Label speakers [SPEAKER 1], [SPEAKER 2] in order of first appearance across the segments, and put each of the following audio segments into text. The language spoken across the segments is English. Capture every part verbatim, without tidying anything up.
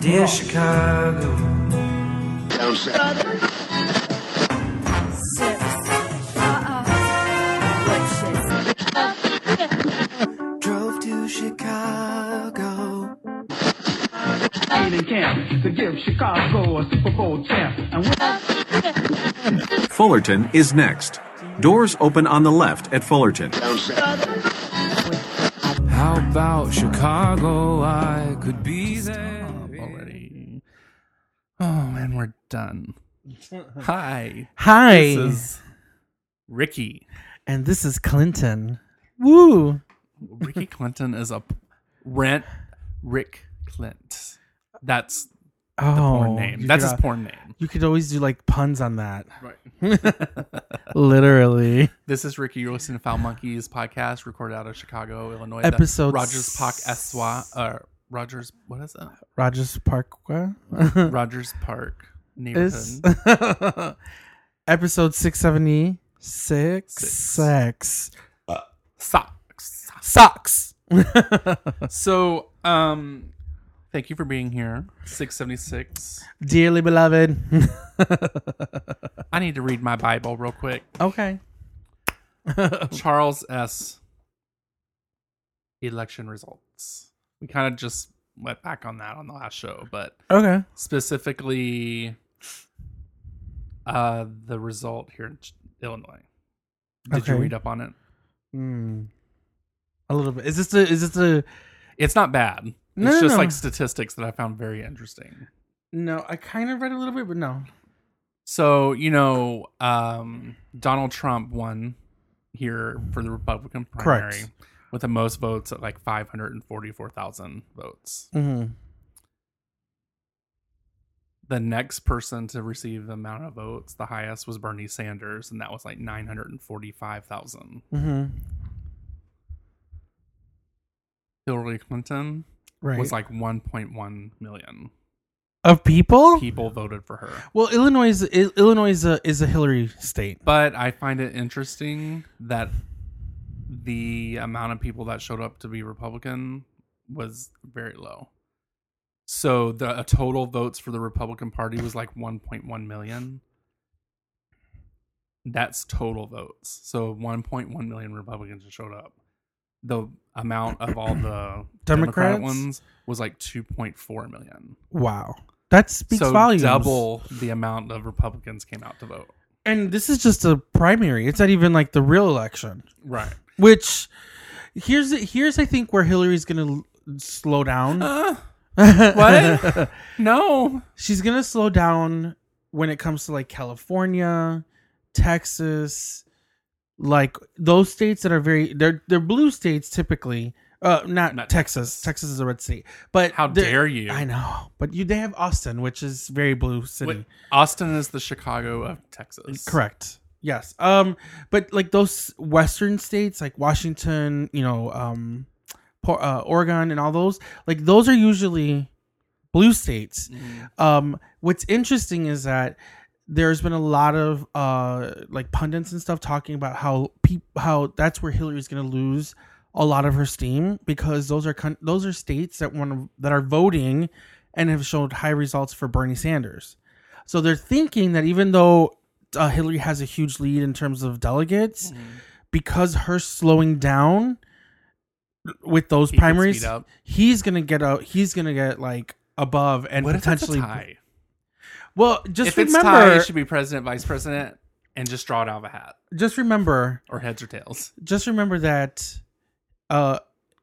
[SPEAKER 1] Dear Chicago. Drove to Chicago.
[SPEAKER 2] Training camp to give Chicago a Super Bowl champ. And
[SPEAKER 3] Fullerton is next. Doors open on the left at Fullerton.
[SPEAKER 1] How about Chicago? I could be there.
[SPEAKER 4] Already. Oh, and we're done. Hi.
[SPEAKER 5] Hi.
[SPEAKER 4] This is Ricky.
[SPEAKER 5] And this is Clinton. Woo.
[SPEAKER 4] Ricky Clinton is a rent Rick Clint. That's the
[SPEAKER 5] Oh,
[SPEAKER 4] porn name.
[SPEAKER 5] you
[SPEAKER 4] That's
[SPEAKER 5] could,
[SPEAKER 4] his
[SPEAKER 5] uh,
[SPEAKER 4] porn name.
[SPEAKER 5] You could always do like puns on that.
[SPEAKER 4] Right.
[SPEAKER 5] Literally.
[SPEAKER 4] This is Ricky. You're listening to Foul Monkeys podcast, recorded out of Chicago, Illinois.
[SPEAKER 5] Episode
[SPEAKER 4] The Rogers Park, Eswa. Uh, Rogers, what is it?
[SPEAKER 5] Rogers Park.
[SPEAKER 4] Rogers Park neighborhood.
[SPEAKER 5] Is episode six seventy-six.
[SPEAKER 4] Six.
[SPEAKER 5] Sex.
[SPEAKER 4] Socks.
[SPEAKER 5] Socks.
[SPEAKER 4] So, um, thank you for being here. six seventy-six.
[SPEAKER 5] Dearly beloved.
[SPEAKER 4] I need to read my Bible real quick.
[SPEAKER 5] Okay.
[SPEAKER 4] Charles S. Election results. We kind of just went back on that on the last show, but
[SPEAKER 5] Okay.
[SPEAKER 4] specifically uh, the result here in Ch- Illinois. Did you
[SPEAKER 5] Okay.
[SPEAKER 4] read up on it?
[SPEAKER 5] Hmm. A little bit. Is this the? Is this the?
[SPEAKER 4] It's not bad. It's
[SPEAKER 5] No, no,
[SPEAKER 4] just
[SPEAKER 5] no.
[SPEAKER 4] like statistics that I found very interesting.
[SPEAKER 5] No, I kind of read a little bit, but no.
[SPEAKER 4] So, you know, um, Donald Trump won here for the Republican primary
[SPEAKER 5] Correct.
[SPEAKER 4] with the most votes at like five hundred forty-four thousand votes.
[SPEAKER 5] Mm-hmm.
[SPEAKER 4] The next person to receive the amount of votes, the highest, was Bernie Sanders, and that was like nine hundred forty-five thousand.
[SPEAKER 5] Mm-hmm.
[SPEAKER 4] Hillary Clinton
[SPEAKER 5] Right.
[SPEAKER 4] was like one point one million
[SPEAKER 5] Of people?
[SPEAKER 4] people voted for her.
[SPEAKER 5] Well, Illinois is I- Illinois is a is a Hillary state.
[SPEAKER 4] But I find it interesting that the amount of people that showed up to be Republican was very low. So the uh, total votes for the Republican Party was like one point one million. That's total votes. So one point one million Republicans showed up. The amount of all the Democrat
[SPEAKER 5] Democrats?
[SPEAKER 4] ones was like two point four million.
[SPEAKER 5] Wow, that speaks
[SPEAKER 4] So
[SPEAKER 5] volumes.
[SPEAKER 4] double the amount of Republicans came out to vote.
[SPEAKER 5] And this is just a primary. It's not even like the real election.
[SPEAKER 4] Right.
[SPEAKER 5] Which here's here's I think where Hillary's gonna l- slow down.
[SPEAKER 4] Uh, what? No.
[SPEAKER 5] She's gonna slow down when it comes to like California, Texas, like those states that are very they're they're blue states typically. Uh, not,
[SPEAKER 4] Not
[SPEAKER 5] Texas.
[SPEAKER 4] Texas.
[SPEAKER 5] Texas is a red state. But
[SPEAKER 4] How
[SPEAKER 5] they're-
[SPEAKER 4] dare you?
[SPEAKER 5] I know, but you they have Austin, which is very blue city.
[SPEAKER 4] Wait, Austin is the Chicago of Texas.
[SPEAKER 5] Correct. Yes. Um, but like those Western states, like Washington, you know, um, Por- uh, Oregon, and all those, like those are usually blue states.
[SPEAKER 4] Mhm.
[SPEAKER 5] Um, what's interesting is that there's been a lot of uh, like pundits and stuff talking about how peop- how that's where Hillary's going to lose a lot of her steam, because those are con- those are states that want that are voting and have showed high results for Bernie Sanders. So they're thinking that even though uh, Hillary has a huge lead in terms of delegates,
[SPEAKER 4] Mhm.
[SPEAKER 5] because her slowing down with those
[SPEAKER 4] He could
[SPEAKER 5] primaries,
[SPEAKER 4] speed up.
[SPEAKER 5] he's gonna get out. He's gonna get like above and
[SPEAKER 4] What if it's a
[SPEAKER 5] potentially.
[SPEAKER 4] tie?
[SPEAKER 5] Well, just
[SPEAKER 4] If it's
[SPEAKER 5] remember,
[SPEAKER 4] tie, it should be president, vice president, and just draw it out of a hat,
[SPEAKER 5] just remember,
[SPEAKER 4] or heads or tails.
[SPEAKER 5] just remember that, uh,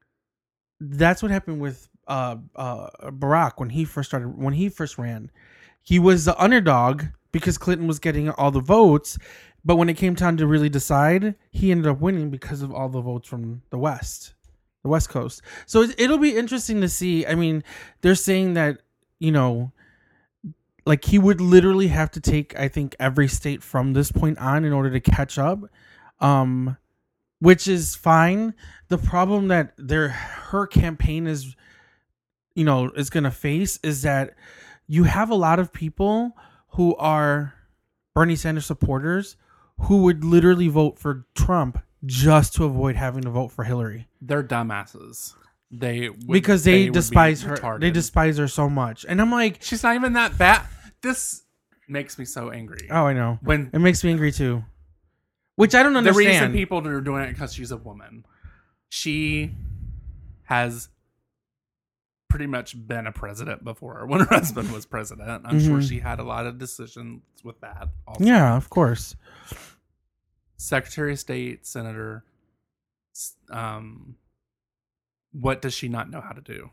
[SPEAKER 5] that's what happened with uh, uh, Barack when he first started when he first ran. He was the underdog because Clinton was getting all the votes, but when it came time to really decide, he ended up winning because of all the votes from the West, the West Coast. So it, it'll be interesting to see. I mean, they're saying that, you know, like he would literally have to take, I think, every state from this point on in order to catch up, um, which is fine. The problem that their her campaign is, you know, is going to face is that you have a lot of people who are Bernie Sanders supporters who would literally vote for Trump just to avoid having to vote for Hillary.
[SPEAKER 4] They're dumbasses. they would,
[SPEAKER 5] because they,
[SPEAKER 4] they would be
[SPEAKER 5] despise her.
[SPEAKER 4] retarded.
[SPEAKER 5] They despise her so much, and I'm like,
[SPEAKER 4] she's not even that bad. This makes me so angry.
[SPEAKER 5] oh, I know.
[SPEAKER 4] When
[SPEAKER 5] It makes me angry too. Which I don't
[SPEAKER 4] the
[SPEAKER 5] understand.
[SPEAKER 4] reason people are doing it because she's a woman. She has pretty much been a president before. When her husband was president, I'm sure
[SPEAKER 5] Mhm.
[SPEAKER 4] she had a lot of decisions with that. Also.
[SPEAKER 5] Yeah, of course.
[SPEAKER 4] Secretary of State, Senator. Um, what does she not know how to do?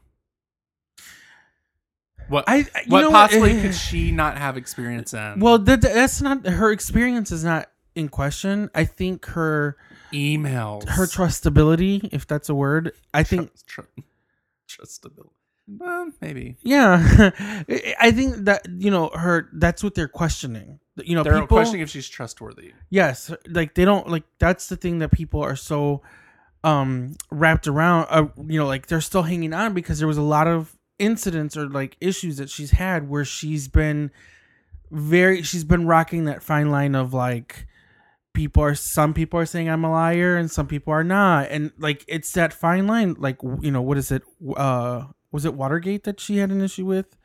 [SPEAKER 4] What
[SPEAKER 5] I- you
[SPEAKER 4] what
[SPEAKER 5] know what?
[SPEAKER 4] possibly could she not have experience in?
[SPEAKER 5] Well, that, that's not her experience is not in question. I think her
[SPEAKER 4] emails,
[SPEAKER 5] her trustability, if that's a word. I think
[SPEAKER 4] Tr- tr- trustability. Well, maybe
[SPEAKER 5] yeah. I think that you know her. That's what they're questioning. You know,
[SPEAKER 4] they're
[SPEAKER 5] people
[SPEAKER 4] questioning if she's trustworthy.
[SPEAKER 5] Yes, like they don't like. That's the thing that people are so um wrapped around. Uh, you know, like they're still hanging on because there was a lot of incidents or like issues that she's had where she's been very. She's been rocking that fine line of like. People are some people are saying I'm a liar and some people are not, and like it's that fine line. Like you know what is it? Uh, was it Watergate that she had an issue with?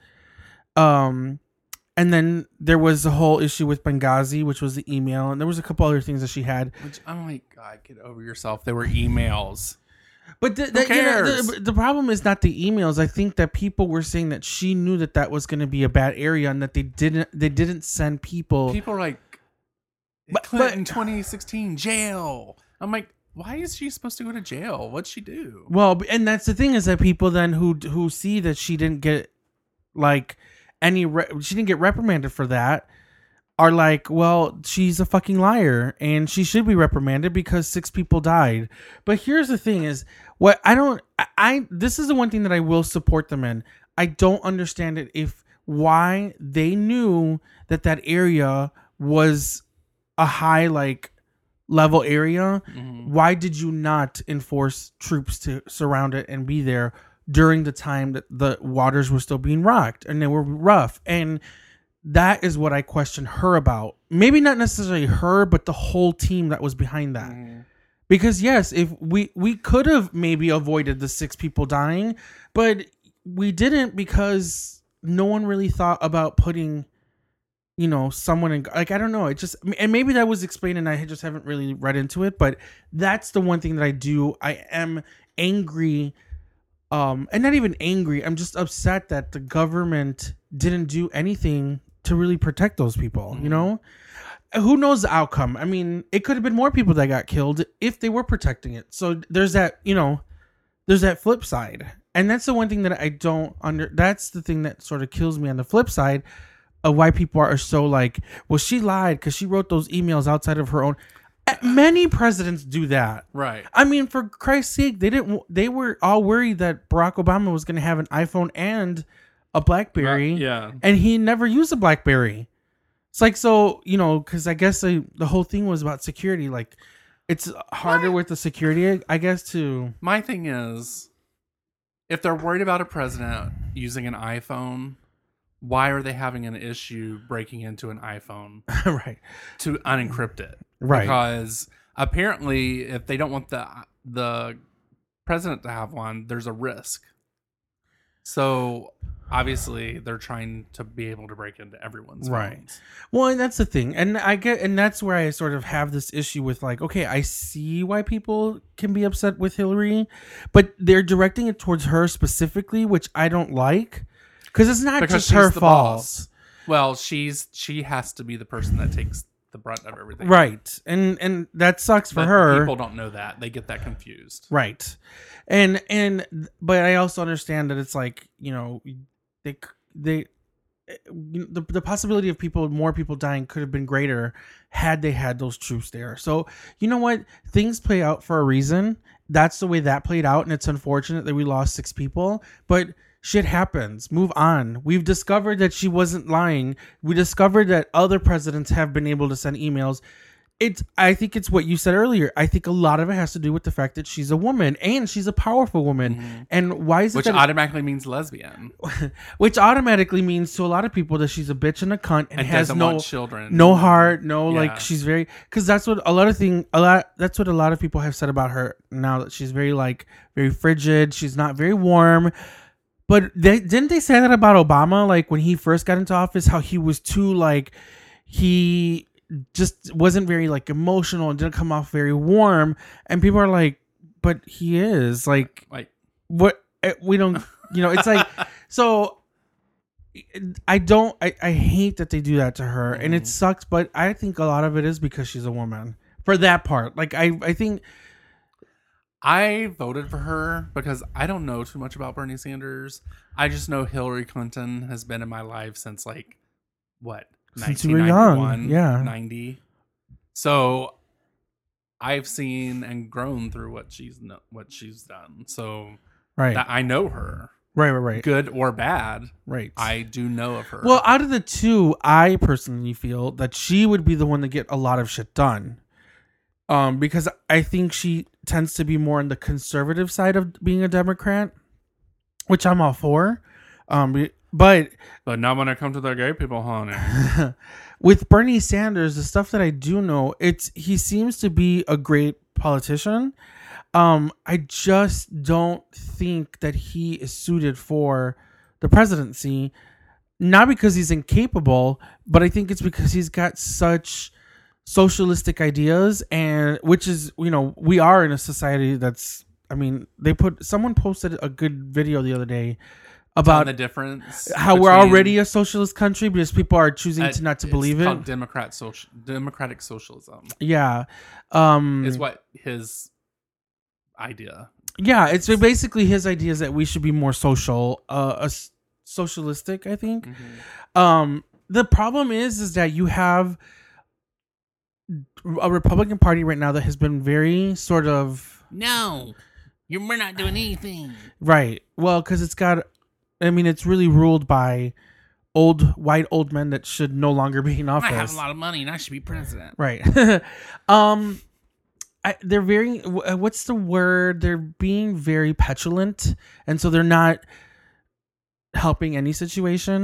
[SPEAKER 5] Um, and then there was the whole issue with Benghazi, which was the email, and there was a couple other things that she had.
[SPEAKER 4] Which I'm like, God, get over yourself. There were emails.
[SPEAKER 5] But the, the, you know, the, the problem is not the emails. I think that people were saying that she knew that that was going to be a bad area, and that they didn't they didn't send people.
[SPEAKER 4] People are like,
[SPEAKER 5] But-
[SPEAKER 4] Clinton
[SPEAKER 5] but-
[SPEAKER 4] twenty sixteen jail. I'm like, why is she supposed to go to jail? What'd she do?
[SPEAKER 5] Well, and that's the thing is that people then who who see that she didn't get like any re- she didn't get reprimanded for that are like, well, she's a fucking liar and she should be reprimanded because six people died. But here's the thing is what I don't I, I this is the one thing that I will support them in. I don't understand it if why they knew that that area was a high like level area.
[SPEAKER 4] Mm-hmm.
[SPEAKER 5] Why did you not enforce troops to surround it and be there during the time that the waters were still being rocked and they were rough? And that is what I question her about. Maybe not necessarily her, but the whole team that was behind that.
[SPEAKER 4] Mm-hmm.
[SPEAKER 5] Because yes, if we we could have maybe avoided the six people dying, but we didn't because no one really thought about putting, you know, someone in, like, I don't know. It just, and maybe that was explained and I just haven't really read into it, but that's the one thing that I do. I am angry. Um, and not even angry. I'm just upset that the government didn't do anything to really protect those people,
[SPEAKER 4] Mm-hmm.
[SPEAKER 5] you know? Who knows the outcome? I mean, it could have been more people that got killed if they were protecting it. So there's that, you know, there's that flip side. And that's the one thing that I don't under, that's the thing that sort of kills me on the flip side of why people are so like, well, she lied because she wrote those emails outside of her own. Many presidents do that.
[SPEAKER 4] Right.
[SPEAKER 5] I mean, for Christ's sake, they didn't. They were all worried that Barack Obama was going to have an iPhone and a BlackBerry.
[SPEAKER 4] Uh, yeah.
[SPEAKER 5] And he never used a BlackBerry. It's like, so, you know, because I guess they, the whole thing was about security. Like, it's harder with the security, I guess, to.
[SPEAKER 4] My thing is, if they're worried about a president using an iPhone, why are they having an issue breaking into an iPhone
[SPEAKER 5] Right.
[SPEAKER 4] to unencrypt it?
[SPEAKER 5] Right.
[SPEAKER 4] Because apparently, if they don't want the the president to have one, there's a risk. So obviously, they're trying to be able to break into everyone's
[SPEAKER 5] Right.
[SPEAKER 4] phones.
[SPEAKER 5] Well, and that's the thing. And I get, and that's where I sort of have this issue with like, okay, I see why people can be upset with Hillary, but they're directing it towards her specifically, which I don't like. Because it's not
[SPEAKER 4] Because
[SPEAKER 5] just
[SPEAKER 4] she's
[SPEAKER 5] her
[SPEAKER 4] the
[SPEAKER 5] fault.
[SPEAKER 4] boss. Well, she's she has to be the person that takes the brunt of everything.
[SPEAKER 5] Right. And and that sucks for
[SPEAKER 4] But
[SPEAKER 5] her.
[SPEAKER 4] people don't know that. They get that confused.
[SPEAKER 5] Right. And and but I also understand that it's like, you know, they they the, the possibility of people more people dying could have been greater had they had those troops there. So, you know what? Things play out for a reason. That's the way that played out, and it's unfortunate that we lost six people, but shit happens. Move on. We've discovered that she wasn't lying. We discovered that other presidents have been able to send emails. It's. I think it's what you said earlier. I think a lot of it has to do with the fact that she's a woman and she's a powerful woman.
[SPEAKER 4] Mm-hmm.
[SPEAKER 5] And why is it
[SPEAKER 4] Which
[SPEAKER 5] that
[SPEAKER 4] automatically means lesbian.
[SPEAKER 5] which automatically means to a lot of people that she's a bitch and a cunt and,
[SPEAKER 4] And
[SPEAKER 5] has
[SPEAKER 4] doesn't
[SPEAKER 5] no
[SPEAKER 4] want children.
[SPEAKER 5] no heart, no
[SPEAKER 4] Yeah.
[SPEAKER 5] like she's very because that's what a lot of thing a lot that's what a lot of people have said about her now that she's very like very frigid. She's not very warm. But they didn't they say that about Obama? Like when he first got into office, how he was too like he just wasn't very like emotional and didn't come off very warm. And people are like, but he is like
[SPEAKER 4] Like,
[SPEAKER 5] what eh, we don't you know it's like so I don't I, I hate that they do that to her and it sucks, but I think a lot of it is because she's a woman for that part. Like I I think
[SPEAKER 4] I voted for her because I don't know too much about Bernie Sanders. I just know Hillary Clinton has been in my life since like what
[SPEAKER 5] Since you were young,
[SPEAKER 4] nineteen ninety-one,
[SPEAKER 5] yeah.
[SPEAKER 4] ninety. So I've seen and grown through what she's no, what she's done. So
[SPEAKER 5] right
[SPEAKER 4] that I know her,
[SPEAKER 5] right right right
[SPEAKER 4] good or bad.
[SPEAKER 5] right
[SPEAKER 4] I do know of her.
[SPEAKER 5] well out of the two I personally feel that she would be the one to get a lot of shit done um because I think she tends to be more on the conservative side of being a Democrat, which I'm all for, um but
[SPEAKER 4] but not when it comes to the gay people, honey.
[SPEAKER 5] with Bernie Sanders, the stuff that I do know, it's he seems to be a great politician. Um, I just don't think that he is suited for the presidency. Not because he's incapable, but I think it's because he's got such socialistic ideas, and which is, you know, we are in a society that's. I mean, they put someone posted a good video the other day about
[SPEAKER 4] the difference
[SPEAKER 5] how we're
[SPEAKER 4] between-
[SPEAKER 5] already a socialist country because people are choosing
[SPEAKER 4] uh,
[SPEAKER 5] to not to
[SPEAKER 4] it's
[SPEAKER 5] believe it.
[SPEAKER 4] called Democrat social democratic socialism
[SPEAKER 5] Yeah. Um,
[SPEAKER 4] is what his idea.
[SPEAKER 5] yeah, it's basically his idea is that we should be more social, uh, uh, socialistic, I think. Um, the problem is, is that you have a Republican Party right now that has been very sort of...
[SPEAKER 4] No, you're, we're not doing anything.
[SPEAKER 5] Right. Well, because it's got... I mean, it's really ruled by old, white old men that should no longer be in office.
[SPEAKER 4] I have a lot of money and I should be president.
[SPEAKER 5] Right. um, I, they're very. What's the word? They're being very petulant, and so they're not helping any situation.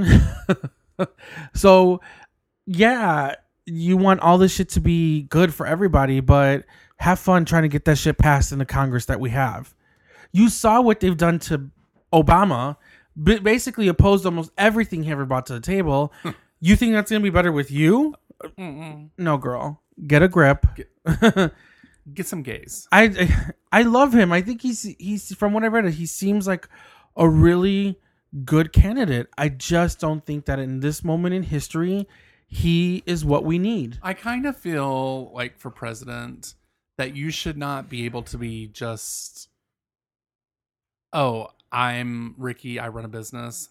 [SPEAKER 5] So, yeah, you want all this shit to be good for everybody, but have fun trying to get that shit passed in the Congress that we have. You saw what they've done to Obama. B- basically opposed almost everything he ever brought to the table. You think that's going to be better with you?
[SPEAKER 4] Mm-mm.
[SPEAKER 5] No, girl. Get a grip.
[SPEAKER 4] Get- Get some gays.
[SPEAKER 5] I, I I love him. I think he's he's from what I read, he seems like a really good candidate. I just don't think that in this moment in history, he is what we need.
[SPEAKER 4] I kind of feel like for president that you should not be able to be just, oh, I'm Ricky, I run a business.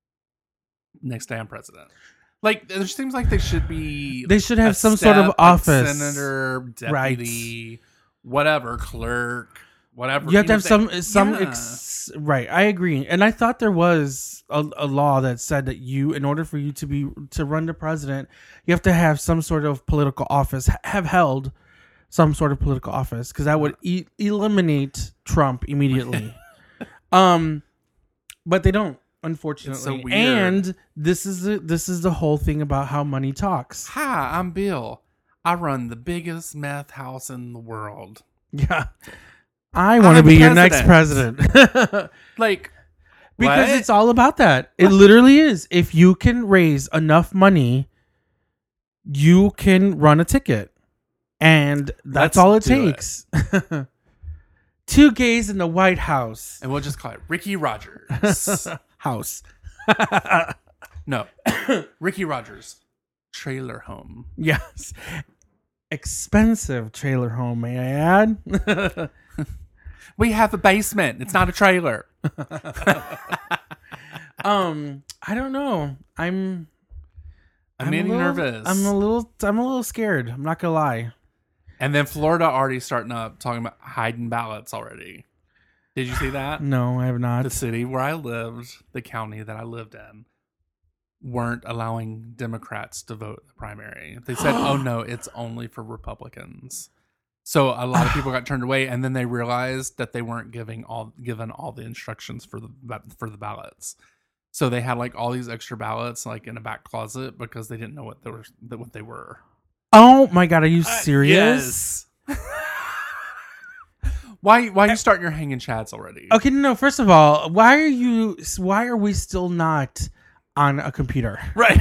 [SPEAKER 4] Next day I'm president. Like, there seems like they should be.
[SPEAKER 5] They should have
[SPEAKER 4] a
[SPEAKER 5] some sort of
[SPEAKER 4] step, like
[SPEAKER 5] office.
[SPEAKER 4] senator, deputy, whatever, clerk, whatever.
[SPEAKER 5] You have to
[SPEAKER 4] know,
[SPEAKER 5] have some
[SPEAKER 4] they-
[SPEAKER 5] some
[SPEAKER 4] yeah.
[SPEAKER 5] ex, right. I agree, and I thought there was a, a law that said that you, in order for you to be to run the president, you have to have some sort of political office, ha- have held some sort of political office, because that would e- eliminate Trump immediately. um, but they don't, unfortunately.
[SPEAKER 4] It's so weird.
[SPEAKER 5] And this is the, this is the whole thing about how money talks.
[SPEAKER 4] Hi, I'm Bill. I run the biggest meth house in the world.
[SPEAKER 5] Yeah, I want to
[SPEAKER 4] I'm
[SPEAKER 5] be your next president.
[SPEAKER 4] Like,
[SPEAKER 5] Because
[SPEAKER 4] what?
[SPEAKER 5] it's all about that. It literally is. If you can raise enough money, you can run a ticket. And that's
[SPEAKER 4] Let's
[SPEAKER 5] all it
[SPEAKER 4] do it.
[SPEAKER 5] takes. Two gays in the White House.
[SPEAKER 4] And we'll just call it Ricky Rogers.
[SPEAKER 5] House.
[SPEAKER 4] No, Ricky Rogers trailer home.
[SPEAKER 5] Yes. Expensive trailer home, may I add?
[SPEAKER 4] We have a basement. It's not a trailer.
[SPEAKER 5] um, I don't know. I'm
[SPEAKER 4] I'm,
[SPEAKER 5] I'm
[SPEAKER 4] getting
[SPEAKER 5] a little,
[SPEAKER 4] nervous.
[SPEAKER 5] I'm a little I'm a little scared. I'm not gonna lie.
[SPEAKER 4] And then Florida already starting up talking about hiding ballots already. Did you see that?
[SPEAKER 5] No, I have not.
[SPEAKER 4] The city where I lived, the county that I lived in, weren't allowing Democrats to vote in the primary. They said, "Oh no, it's only for Republicans." So a lot of people got turned away, and then they realized that they weren't giving all given all the instructions for the for the ballots. So they had like all these extra ballots like in a back closet because they didn't know what they were what they were.
[SPEAKER 5] Oh my god, are you serious?
[SPEAKER 4] Uh, yes. why why are you starting your hanging chads already?
[SPEAKER 5] Okay, no. First of all, why are you? Why are we still not on a computer?
[SPEAKER 4] Right.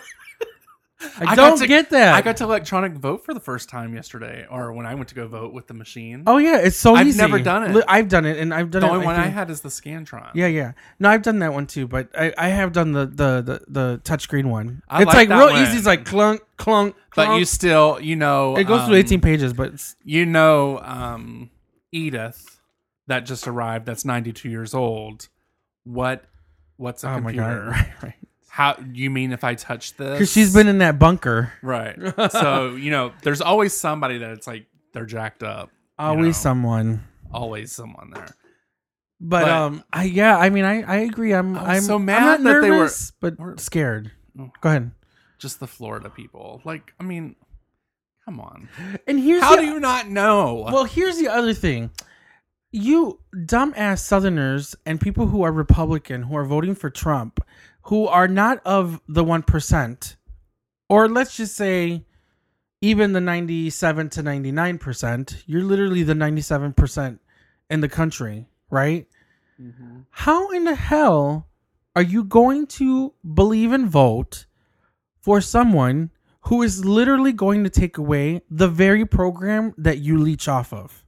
[SPEAKER 5] I,
[SPEAKER 4] I
[SPEAKER 5] don't
[SPEAKER 4] got to,
[SPEAKER 5] get that.
[SPEAKER 4] I got to electronic vote for the first time yesterday, or when I went to go vote with the machine.
[SPEAKER 5] Oh yeah, it's so
[SPEAKER 4] I've
[SPEAKER 5] easy.
[SPEAKER 4] never done it.
[SPEAKER 5] Li- I've done it, and I've done
[SPEAKER 4] the
[SPEAKER 5] it.
[SPEAKER 4] only one
[SPEAKER 5] I,
[SPEAKER 4] I
[SPEAKER 5] think-
[SPEAKER 4] had is the Scantron.
[SPEAKER 5] Yeah, yeah. No, I've done that one too, but I, I have done the the the, the touchscreen one.
[SPEAKER 4] I
[SPEAKER 5] it's
[SPEAKER 4] like
[SPEAKER 5] like
[SPEAKER 4] that
[SPEAKER 5] real
[SPEAKER 4] one.
[SPEAKER 5] easy. It's like clunk, clunk, clunk.
[SPEAKER 4] But you still, you know,
[SPEAKER 5] it goes
[SPEAKER 4] um,
[SPEAKER 5] through eighteen pages, but it's,
[SPEAKER 4] You know, um, Edith, that just arrived. That's ninety-two years old. What? What's a
[SPEAKER 5] oh my
[SPEAKER 4] computer?
[SPEAKER 5] god, right, right.
[SPEAKER 4] How you mean if I touch this?
[SPEAKER 5] Because she's been in that bunker.
[SPEAKER 4] right. So you know, there's always somebody that it's like they're jacked up. you
[SPEAKER 5] Always
[SPEAKER 4] know,
[SPEAKER 5] someone.
[SPEAKER 4] always someone there.
[SPEAKER 5] But,
[SPEAKER 4] But-
[SPEAKER 5] um, I yeah, I mean, I, I agree. I'm
[SPEAKER 4] I was
[SPEAKER 5] I'm
[SPEAKER 4] so mad
[SPEAKER 5] I'm not
[SPEAKER 4] that they were-
[SPEAKER 5] nervous, but
[SPEAKER 4] were-
[SPEAKER 5] scared.
[SPEAKER 4] Oh.
[SPEAKER 5] Go ahead.
[SPEAKER 4] Just the Florida people. Like, I mean, come on.
[SPEAKER 5] And here's
[SPEAKER 4] How
[SPEAKER 5] the,
[SPEAKER 4] do you not know?
[SPEAKER 5] Well, here's the other thing. You dumbass Southerners and people who are Republican, who are voting for Trump, who are not of the one percent, or let's just say even the ninety-seven to ninety-nine percent, you're literally the ninety-seven percent in the country, right?
[SPEAKER 4] Mhm.
[SPEAKER 5] How in the hell are you going to believe and vote for someone who is literally going to take away the very program that you leech off of?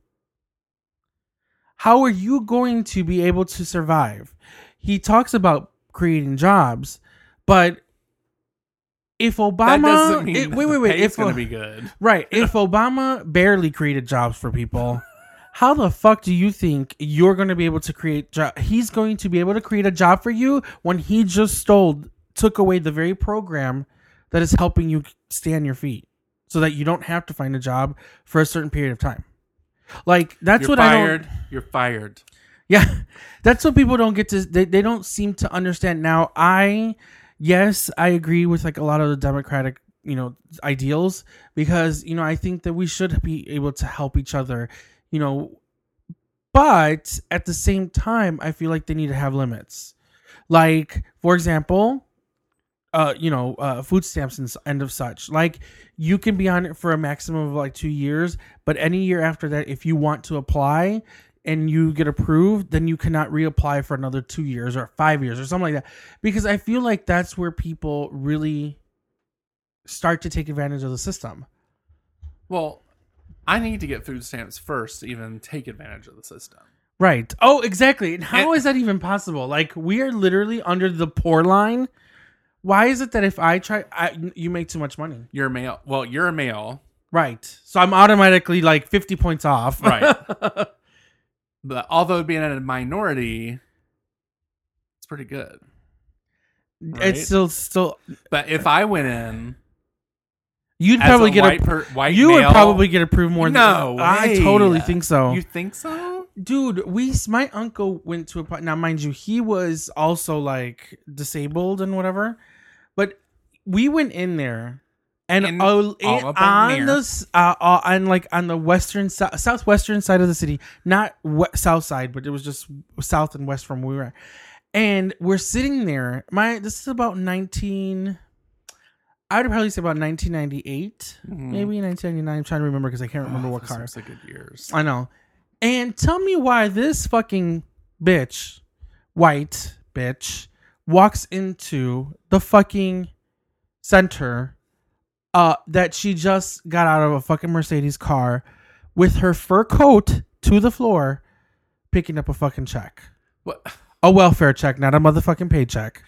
[SPEAKER 5] How are you going to be able to survive? He talks about creating jobs, but if Obama,
[SPEAKER 4] that doesn't mean
[SPEAKER 5] it-
[SPEAKER 4] that
[SPEAKER 5] wait,
[SPEAKER 4] the
[SPEAKER 5] wait, wait,
[SPEAKER 4] pay's
[SPEAKER 5] if
[SPEAKER 4] gonna
[SPEAKER 5] uh,
[SPEAKER 4] be good.
[SPEAKER 5] right, if Obama barely created jobs for people, how the fuck do you think you're going to be able to create job? He's going to be able to create a job for you when he just stole, took away the very program that is helping you stay on your feet, so that you don't have to find a job for a certain period of time. Like that's
[SPEAKER 4] You're
[SPEAKER 5] what
[SPEAKER 4] fired.
[SPEAKER 5] I don't.
[SPEAKER 4] You're fired.
[SPEAKER 5] Yeah, that's what people don't get to. They, they don't seem to understand. Now, I, yes, I agree with like a lot of the Democratic, you know, ideals, because, you know, I think that we should be able to help each other, you know, but at the same time, I feel like they need to have limits. Like, for example, uh, you know, uh, food stamps and, s- and of such. Like, you can be on it for a maximum of like two years, but any year after that, if you want to apply and you get approved, then you cannot reapply for another two years or five years or something like that. Because I feel like that's where people really start to take advantage of the system.
[SPEAKER 4] Well, I need to get food stamps first to even take advantage of the system.
[SPEAKER 5] Right. Oh, exactly. And how
[SPEAKER 4] And-
[SPEAKER 5] is that even possible? Like, we are literally under the poor line. Why is it that if I try, I, you make too much money?
[SPEAKER 4] You're a male. Well, you're a male,
[SPEAKER 5] Right. So I'm automatically like fifty points off.
[SPEAKER 4] right? But although being a minority, it's pretty good. Right?
[SPEAKER 5] It's still, still,
[SPEAKER 4] But if I went in
[SPEAKER 5] you'd
[SPEAKER 4] as
[SPEAKER 5] probably
[SPEAKER 4] a
[SPEAKER 5] get
[SPEAKER 4] white,
[SPEAKER 5] a,
[SPEAKER 4] per, white
[SPEAKER 5] you
[SPEAKER 4] male,
[SPEAKER 5] would probably get approved more
[SPEAKER 4] No
[SPEAKER 5] than I
[SPEAKER 4] way.
[SPEAKER 5] totally think so.
[SPEAKER 4] You think so?
[SPEAKER 5] Dude, we my uncle went to a part. Now, mind you, he was also like disabled and whatever, but we went in there, and
[SPEAKER 4] In-
[SPEAKER 5] uh,
[SPEAKER 4] all
[SPEAKER 5] it-
[SPEAKER 4] up in
[SPEAKER 5] on
[SPEAKER 4] there.
[SPEAKER 5] the s- uh, uh, on like on the western sou- southwestern side of the city, not we- south side, but it was just south and west from where we were at. And we're sitting there. My this is about nineteen. I would probably say about nineteen ninety-eight,
[SPEAKER 4] Mhm.
[SPEAKER 5] maybe nineteen ninety-nine. I'm trying to remember because I can't remember
[SPEAKER 4] Oh,
[SPEAKER 5] what
[SPEAKER 4] those
[SPEAKER 5] car.
[SPEAKER 4] are such good years.
[SPEAKER 5] I know. And tell me why this fucking bitch, white bitch, walks into the fucking center uh, that she just got out of a fucking Mercedes car with her fur coat to the floor, picking up a fucking check.
[SPEAKER 4] What?
[SPEAKER 5] A welfare check, not a motherfucking paycheck.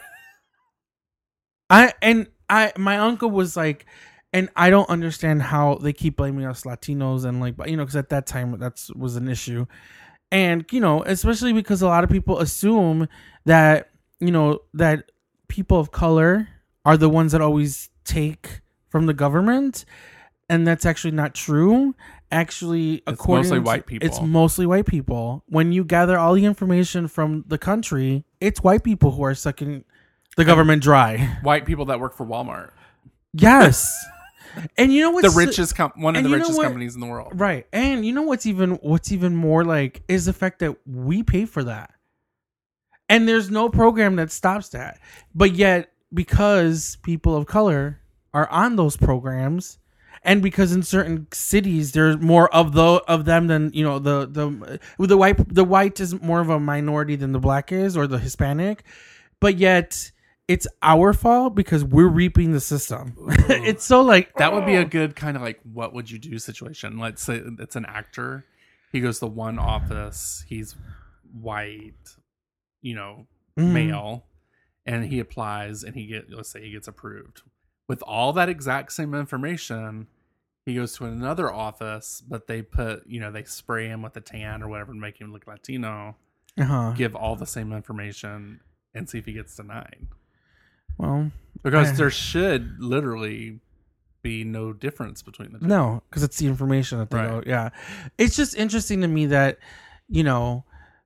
[SPEAKER 5] I and I my uncle was like, and I don't understand how they keep blaming us Latinos and like, you know, because at that time that's was an issue, and you know, especially because a lot of people assume that you know that people of color are the ones that always take from the government, and that's actually not true. Actually, according
[SPEAKER 4] mostly
[SPEAKER 5] to-
[SPEAKER 4] white people.
[SPEAKER 5] It's mostly white people. When you gather all the information from the country, it's white people who are sucking the government dry.
[SPEAKER 4] White people that work for Walmart.
[SPEAKER 5] Yes. And you know what's
[SPEAKER 4] the richest com- one of
[SPEAKER 5] and
[SPEAKER 4] the
[SPEAKER 5] you know
[SPEAKER 4] richest
[SPEAKER 5] what-
[SPEAKER 4] companies in the world.
[SPEAKER 5] Right. And you know what's even what's even more like is the fact that we pay for that. And there's no program that stops that. But yet, because people of color are on those programs, and because in certain cities there's more of the of them than, you know, the the the white the white is more of a minority than the black is, or the Hispanic, but yet it's our fault because we're reaping the system. It's so like
[SPEAKER 4] That would be a good kind of like, what would you do situation. Let's say it's an actor. He goes to one office. He's white, you know,
[SPEAKER 5] Mhm.
[SPEAKER 4] male, and he applies and he get, let's say he gets approved with all that exact same information. He goes to another office, but they put, you know, they spray him with a tan or whatever to make him look Latino,
[SPEAKER 5] uh-huh.
[SPEAKER 4] give all the same information and see if he gets denied.
[SPEAKER 5] Well,
[SPEAKER 4] Because
[SPEAKER 5] eh.
[SPEAKER 4] there should literally be no difference between the two.
[SPEAKER 5] no, because it's the information that they
[SPEAKER 4] Right.
[SPEAKER 5] know. Yeah. It's just interesting to me that, you know,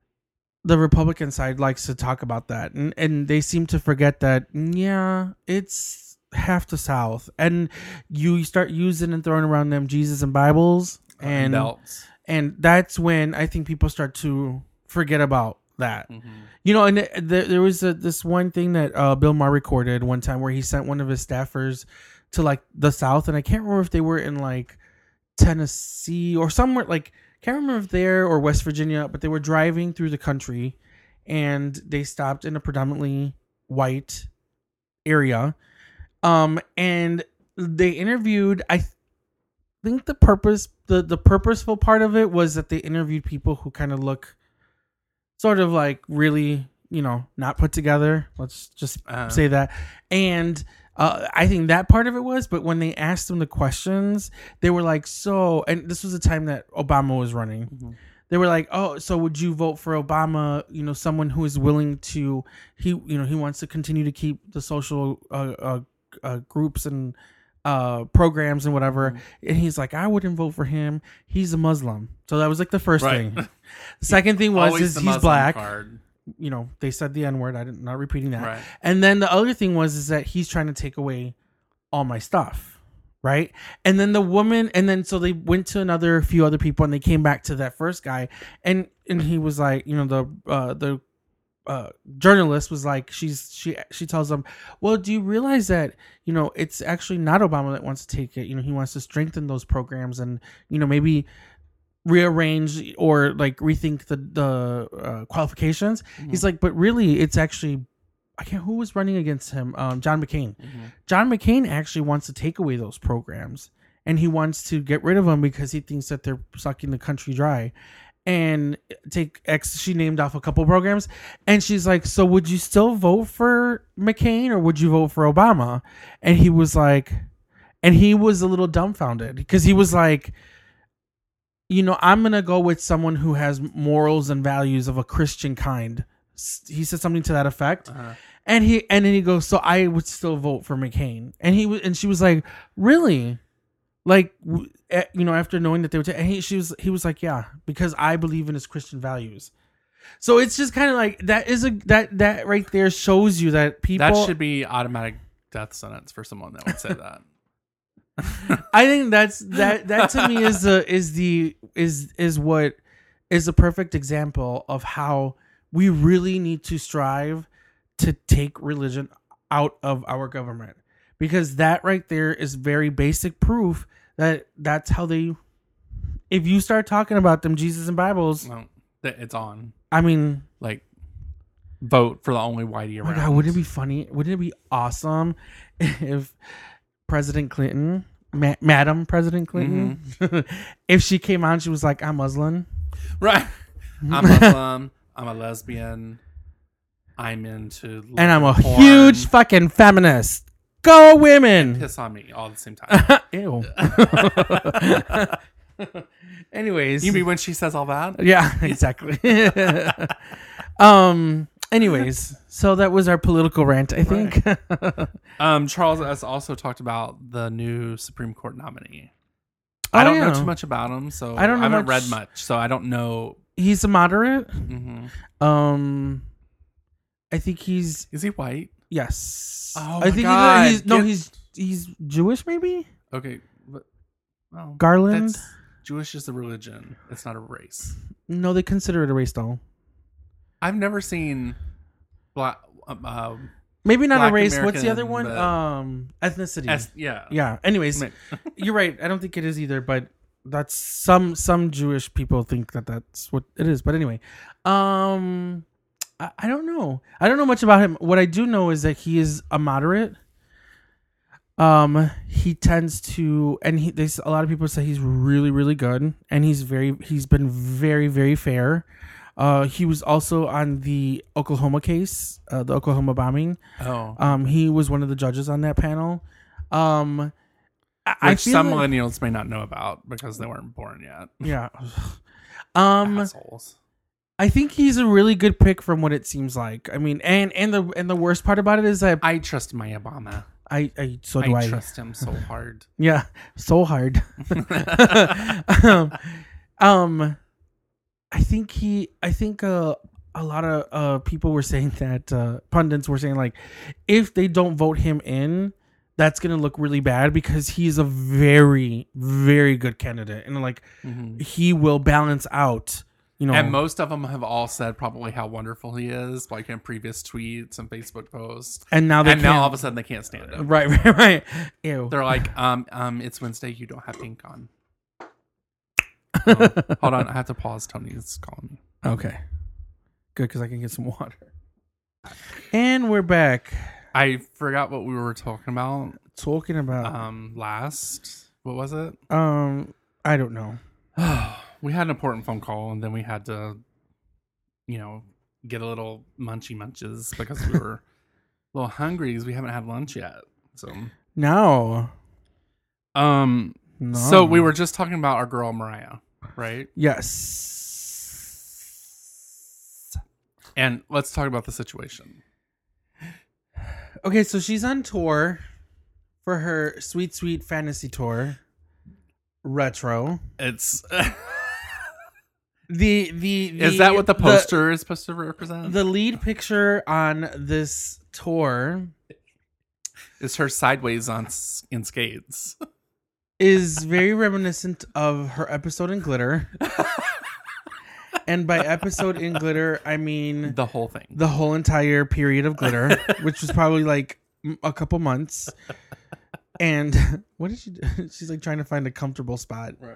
[SPEAKER 5] the Republican side likes to talk about that. And, and they seem to forget that, yeah, it's half the South. And you start using and throwing around them Jesus and Bibles.
[SPEAKER 4] Uh,
[SPEAKER 5] And,
[SPEAKER 4] belts.
[SPEAKER 5] and that's when I think people start to forget about that.
[SPEAKER 4] Mm-hmm.
[SPEAKER 5] You know, and th- there, there was a, this one thing that uh, Bill Maher recorded one time where he sent one of his staffers to like the South, and I can't remember if they were in like Tennessee or somewhere, like can't remember if there or West Virginia, but they were driving through the country, and they stopped in a predominantly white area, um, and they interviewed. I th- think the purpose, the the purposeful part of it was that they interviewed people who kind of look sort of like really, you know, not put together. Let's just
[SPEAKER 4] Uh,
[SPEAKER 5] say that. And uh, I think that part of it was, but when they asked them the questions, they were like, so, and this was the time that Obama was running.
[SPEAKER 4] Mhm.
[SPEAKER 5] They were like, oh, so would you vote for Obama? You know, someone who is willing to, he, you know, he wants to continue to keep the social uh, uh, uh, groups and uh, programs and whatever. And he's like, I wouldn't vote for him. He's a Muslim. So that was like the first
[SPEAKER 4] Right.
[SPEAKER 5] thing. The second thing was
[SPEAKER 4] Always
[SPEAKER 5] is
[SPEAKER 4] the
[SPEAKER 5] he's
[SPEAKER 4] Muslim
[SPEAKER 5] black.
[SPEAKER 4] card.
[SPEAKER 5] You know, they said the N word. I didn't, not repeating that.
[SPEAKER 4] Right.
[SPEAKER 5] And then the other thing was is that he's trying to take away all my stuff, right? And then the woman, and then so they went to another few other people, and they came back to that first guy, and and he was like, you know, the uh, the uh, journalist was like, she's she she tells them, well, do you realize that, you know, it's actually not Obama that wants to take it. You know, he wants to strengthen those programs, and, you know, maybe rearrange or like rethink the the uh, qualifications.
[SPEAKER 4] Mm-hmm.
[SPEAKER 5] He's like, but really, it's actually, I can't, who was running against him? Um, John McCain.
[SPEAKER 4] Mm-hmm.
[SPEAKER 5] John McCain actually wants to take away those programs, and he wants to get rid of them because he thinks that they're sucking the country dry. And take X, she named off a couple programs, and she's like, so would you still vote for McCain or would you vote for Obama? And he was like, and he was a little dumbfounded because he was like, you know, I'm going to go with someone who has morals and values of a Christian kind. S- He said something to that effect.
[SPEAKER 4] Uh-huh.
[SPEAKER 5] And he and then he goes, so I would still vote for McCain. And he was, and she was like, really? Like, w- eh, you know, after knowing that they were, ta- and he, she was, he was like, yeah, because I believe in his Christian values. So it's just kind of like, that is a, that, that right there shows you that people,
[SPEAKER 4] That should be automatic death sentence for someone that would say that.
[SPEAKER 5] I think that's that that to me is the is the is is what is a perfect example of how we really need to strive to take religion out of our government, because that right there is very basic proof that that's how they, if you start talking about them Jesus and Bibles,
[SPEAKER 4] Well, th- it's on.
[SPEAKER 5] I mean,
[SPEAKER 4] Like, vote for the only whitey
[SPEAKER 5] oh my
[SPEAKER 4] around.
[SPEAKER 5] God, wouldn't it be funny? Wouldn't it be awesome if President Clinton, Ma- Madam President Clinton, if she came out and she was like, I'm Muslim.
[SPEAKER 4] Right. I'm Muslim. I'm a lesbian. I'm into
[SPEAKER 5] And I'm a
[SPEAKER 4] porn.
[SPEAKER 5] huge fucking feminist. Go women.
[SPEAKER 4] Piss on me all at the same time.
[SPEAKER 5] Ew. Anyways.
[SPEAKER 4] You mean when she says all that?
[SPEAKER 5] Yeah, exactly. um. Anyways, so that was our political rant, I think.
[SPEAKER 4] Um, Charles has also talked about the new Supreme Court nominee.
[SPEAKER 5] Oh,
[SPEAKER 4] I don't
[SPEAKER 5] yeah.
[SPEAKER 4] know too much about him, so
[SPEAKER 5] I don't know
[SPEAKER 4] haven't
[SPEAKER 5] much.
[SPEAKER 4] read much, so I don't know.
[SPEAKER 5] He's a moderate.
[SPEAKER 4] hmm
[SPEAKER 5] Um, I think he's
[SPEAKER 4] Is he white?
[SPEAKER 5] Yes.
[SPEAKER 4] Oh
[SPEAKER 5] I
[SPEAKER 4] my
[SPEAKER 5] think
[SPEAKER 4] God.
[SPEAKER 5] he's, no,
[SPEAKER 4] Get-
[SPEAKER 5] he's he's Jewish, maybe.
[SPEAKER 4] Okay, but well,
[SPEAKER 5] Garland?
[SPEAKER 4] That's, Jewish is a religion. It's not a race.
[SPEAKER 5] No, they consider it a race, though.
[SPEAKER 4] I've never seen black. Um, um,
[SPEAKER 5] Maybe not
[SPEAKER 4] Black
[SPEAKER 5] a race. What's the other
[SPEAKER 4] American,
[SPEAKER 5] one?
[SPEAKER 4] but-
[SPEAKER 5] Um, ethnicity.
[SPEAKER 4] as, yeah,
[SPEAKER 5] yeah. Anyways,
[SPEAKER 4] Ma-
[SPEAKER 5] you're right. I don't think it is either, but that's some some Jewish people think that that's what it is. But anyway, um, I, I don't know. I don't know much about him. What I do know is that he is a moderate. Um, he tends to, and he. There's a lot of people say he's really, really good, and he's very. He's been very, very fair. Uh, he was also on the Oklahoma case, uh, the Oklahoma bombing.
[SPEAKER 4] Oh,
[SPEAKER 5] Um, he was one of the judges on that panel. Um, I, I
[SPEAKER 4] which
[SPEAKER 5] feel
[SPEAKER 4] some
[SPEAKER 5] like-
[SPEAKER 4] millennials may not know about because they weren't born yet.
[SPEAKER 5] yeah. Um,
[SPEAKER 4] Assholes.
[SPEAKER 5] I think he's a really good pick from what it seems like. I mean, and and the and the worst part about it is that
[SPEAKER 4] I trust my Obama.
[SPEAKER 5] I, I so do
[SPEAKER 4] I
[SPEAKER 5] I.
[SPEAKER 4] trust him so hard.
[SPEAKER 5] Yeah, so hard. um, um, I think he. I think uh, a lot of uh people were saying that uh, pundits were saying like, if they don't vote him in, that's gonna look really bad because he's a very very good candidate and like
[SPEAKER 4] Mhm.
[SPEAKER 5] he will balance out. You know,
[SPEAKER 4] And most of them have all said probably how wonderful he is, like in previous tweets and Facebook posts.
[SPEAKER 5] and now they
[SPEAKER 4] And now all of
[SPEAKER 5] can't-
[SPEAKER 4] a sudden they can't stand him.
[SPEAKER 5] right, right, right. Ew.
[SPEAKER 4] They're like, um, um, it's Wednesday. You don't have pink on. Oh, hold on, I have to pause. Tony's calling me.
[SPEAKER 5] Okay, good because I can get some water. And we're back
[SPEAKER 4] I forgot what we were talking about.
[SPEAKER 5] talking about.
[SPEAKER 4] Um, last, what was it?
[SPEAKER 5] Um, I don't know.
[SPEAKER 4] We had an important phone call, and then we had to, you know, get a little munchy munches because we were a little hungry because we haven't had lunch yet. So,
[SPEAKER 5] No,
[SPEAKER 4] um,
[SPEAKER 5] no.
[SPEAKER 4] so we were just talking about our girl Mariah, right?
[SPEAKER 5] Yes.
[SPEAKER 4] And let's talk about the situation.
[SPEAKER 5] Okay, so she's on tour for her Sweet Sweet Fantasy Tour Retro.
[SPEAKER 4] It's
[SPEAKER 5] The the, the
[SPEAKER 4] is that what the poster is supposed to represent?
[SPEAKER 5] The lead picture on this tour
[SPEAKER 4] Is her sideways on s- in skates?
[SPEAKER 5] is very reminiscent of her episode in Glitter. And by episode in Glitter, I mean
[SPEAKER 4] The whole thing.
[SPEAKER 5] the whole entire period of Glitter, which was probably like m- a couple months. And what did she do? She's like trying to find a comfortable spot.
[SPEAKER 4] Right.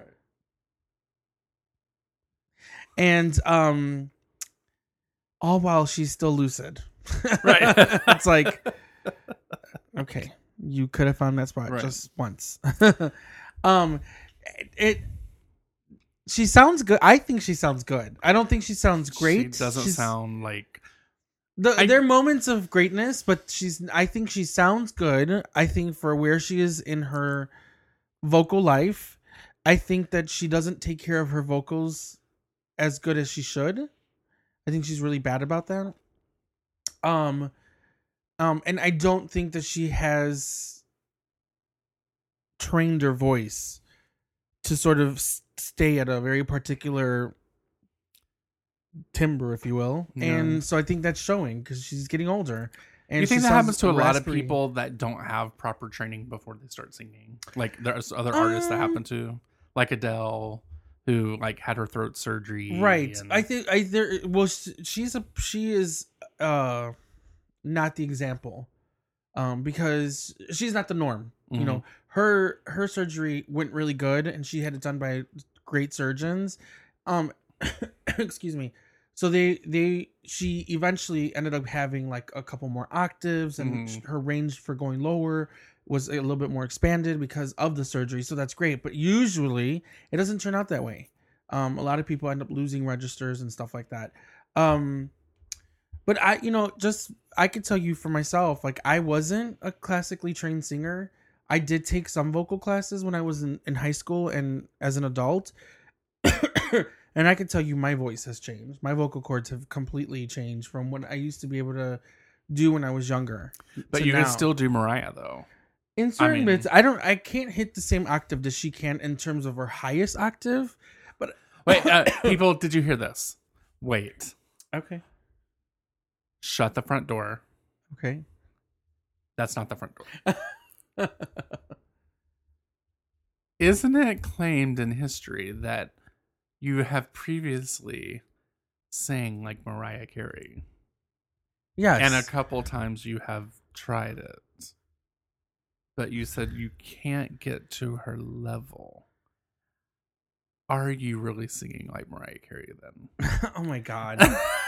[SPEAKER 5] And um all while she's still lucid.
[SPEAKER 4] Right.
[SPEAKER 5] It's like, okay, you could have found that spot
[SPEAKER 4] Right.
[SPEAKER 5] just once. um it, it she sounds good. I think she sounds good. I don't think she sounds great.
[SPEAKER 4] She doesn't
[SPEAKER 5] She's-
[SPEAKER 4] sound like
[SPEAKER 5] The,
[SPEAKER 4] I-
[SPEAKER 5] there are moments of greatness, but she's. I think she sounds good. I think for where she is in her vocal life, I think that she doesn't take care of her vocals as good as she should. I think she's really bad about that. Um, um, and I don't think that she has trained her voice to sort of s- stay at a very particular timbre, if you will.
[SPEAKER 4] Yeah.
[SPEAKER 5] And so I think that's showing because she's getting older. And
[SPEAKER 4] you think
[SPEAKER 5] she
[SPEAKER 4] that
[SPEAKER 5] sounds
[SPEAKER 4] happens to a lot of
[SPEAKER 5] raspy.
[SPEAKER 4] people that don't have proper training before they start singing? Like there's other artists that
[SPEAKER 5] Um,
[SPEAKER 4] happen to, like Adele, who like had her throat surgery.
[SPEAKER 5] Right.
[SPEAKER 4] and-
[SPEAKER 5] I think I there. Well, sh- she's a she is uh not the example, um, because she's not the norm. You
[SPEAKER 4] Mhm.
[SPEAKER 5] know, her her surgery went really good, and she had it done by great surgeons. Um, excuse me. So they they she eventually ended up having like a couple more octaves, and
[SPEAKER 4] Mhm.
[SPEAKER 5] her range for going lower was a little bit more expanded because of the surgery. So that's great. But usually it doesn't turn out that way. Um, a lot of people end up losing registers and stuff like that. Um, but I, you know, just I could tell you for myself, like I wasn't a classically trained singer. I did take some vocal classes when I was in, in high school and as an adult. And I can tell you my voice has changed. My vocal cords have completely changed from what I used to be able to do when I was younger.
[SPEAKER 4] But
[SPEAKER 5] to
[SPEAKER 4] you
[SPEAKER 5] now.
[SPEAKER 4] can still do Mariah though.
[SPEAKER 5] In certain
[SPEAKER 4] mean-
[SPEAKER 5] bits, I don't I can't hit the same octave that she can in terms of her highest octave. But
[SPEAKER 4] Wait, uh, people, did you hear this? Wait.
[SPEAKER 5] okay.
[SPEAKER 4] Shut the front door.
[SPEAKER 5] Okay.
[SPEAKER 4] That's not the front door. Isn't it claimed in history that you have previously sang like Mariah Carey?
[SPEAKER 5] Yes.
[SPEAKER 4] And a couple times you have tried it. But you said you can't get to her level. Are you really singing like Mariah Carey then?
[SPEAKER 5] Oh my God.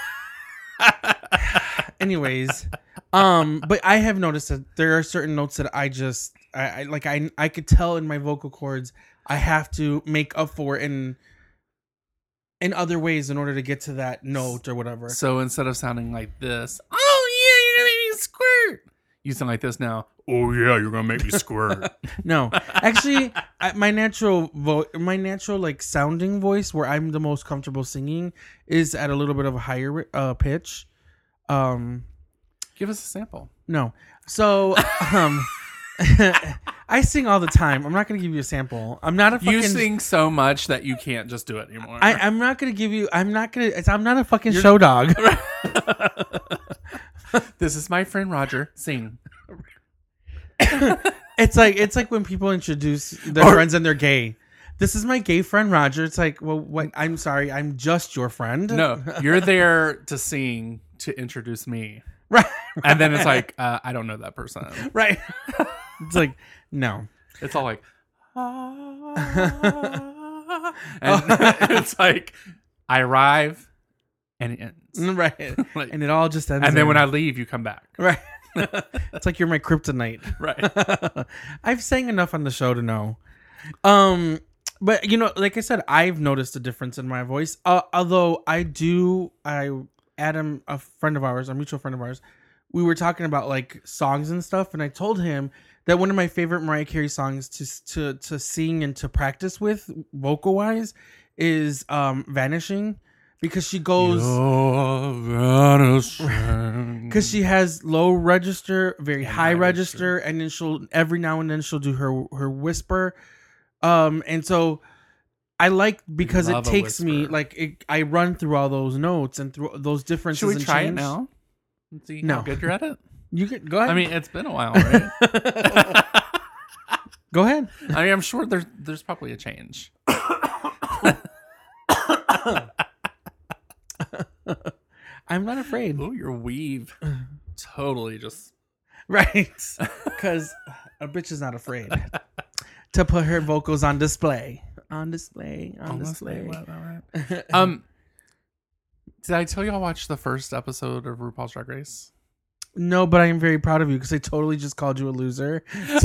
[SPEAKER 5] Anyways, um, but I have noticed that there are certain notes that I just, I, I like, I, I could tell in my vocal cords, I have to make up for in, in other ways in order to get to that note or whatever.
[SPEAKER 4] So instead of sounding like this, oh yeah, you're gonna make me squirt, you sound like this now. Oh yeah, you're gonna make me squirt.
[SPEAKER 5] No, actually, I, my natural vo- my natural like sounding voice, where I'm the most comfortable singing, is at a little bit of a higher uh, pitch. Um,
[SPEAKER 4] Give us a sample.
[SPEAKER 5] no, so um, I sing all the time. I'm not gonna give you a sample. I'm not a fucking.
[SPEAKER 4] You sing so much that you can't just do it anymore.
[SPEAKER 5] I, I'm not gonna give you. I'm not gonna. I'm not a fucking show dog.
[SPEAKER 4] This is my friend Roger. Sing.
[SPEAKER 5] It's like it's like when people introduce their
[SPEAKER 4] Or-
[SPEAKER 5] friends and they're gay. This is my gay friend Roger. It's like, well, what? I'm sorry, I'm just your friend.
[SPEAKER 4] No, you're there to sing to introduce me,
[SPEAKER 5] right,
[SPEAKER 4] and then it's like uh, I don't know that person.
[SPEAKER 5] right. It's like no.
[SPEAKER 4] It's all like, and it's like I arrive, and it ends.
[SPEAKER 5] Right,
[SPEAKER 4] Like-
[SPEAKER 5] and it all just ends.
[SPEAKER 4] And then
[SPEAKER 5] there.
[SPEAKER 4] when I leave, you come back.
[SPEAKER 5] right, it's like you're my kryptonite.
[SPEAKER 4] Right.
[SPEAKER 5] I've sang enough on the show to know. Um, but you know, like I said, I've noticed a difference in my voice. Uh, although I do, I Adam, a friend of ours, a mutual friend of ours, we were talking about like songs and stuff, and I told him that one of my favorite Mariah Carey songs to to to sing and to practice with vocal wise is um "Vanishing," because she goes. Because she has low register, very high
[SPEAKER 4] high
[SPEAKER 5] register,
[SPEAKER 4] register.
[SPEAKER 5] and then she'll every now and then she'll do her her whisper, um, and so I like because it
[SPEAKER 4] love a
[SPEAKER 5] takes me
[SPEAKER 4] whisper.
[SPEAKER 5] like it, I run through all those notes and through those differences.
[SPEAKER 4] Should we
[SPEAKER 5] and
[SPEAKER 4] try
[SPEAKER 5] change.
[SPEAKER 4] it now? And see
[SPEAKER 5] No.
[SPEAKER 4] how good you're at it.
[SPEAKER 5] You can go ahead.
[SPEAKER 4] I mean, it's been a while, right?
[SPEAKER 5] go ahead.
[SPEAKER 4] I mean, I'm sure there's there's probably a change.
[SPEAKER 5] I'm not afraid,
[SPEAKER 4] Oh, your weave, totally just
[SPEAKER 5] right? Because a bitch is not afraid to put her vocals on display, on display, on display.
[SPEAKER 4] Um, did I tell you I watched the first episode of RuPaul's Drag Race?
[SPEAKER 5] No, but I am very proud of you because I totally just called you a loser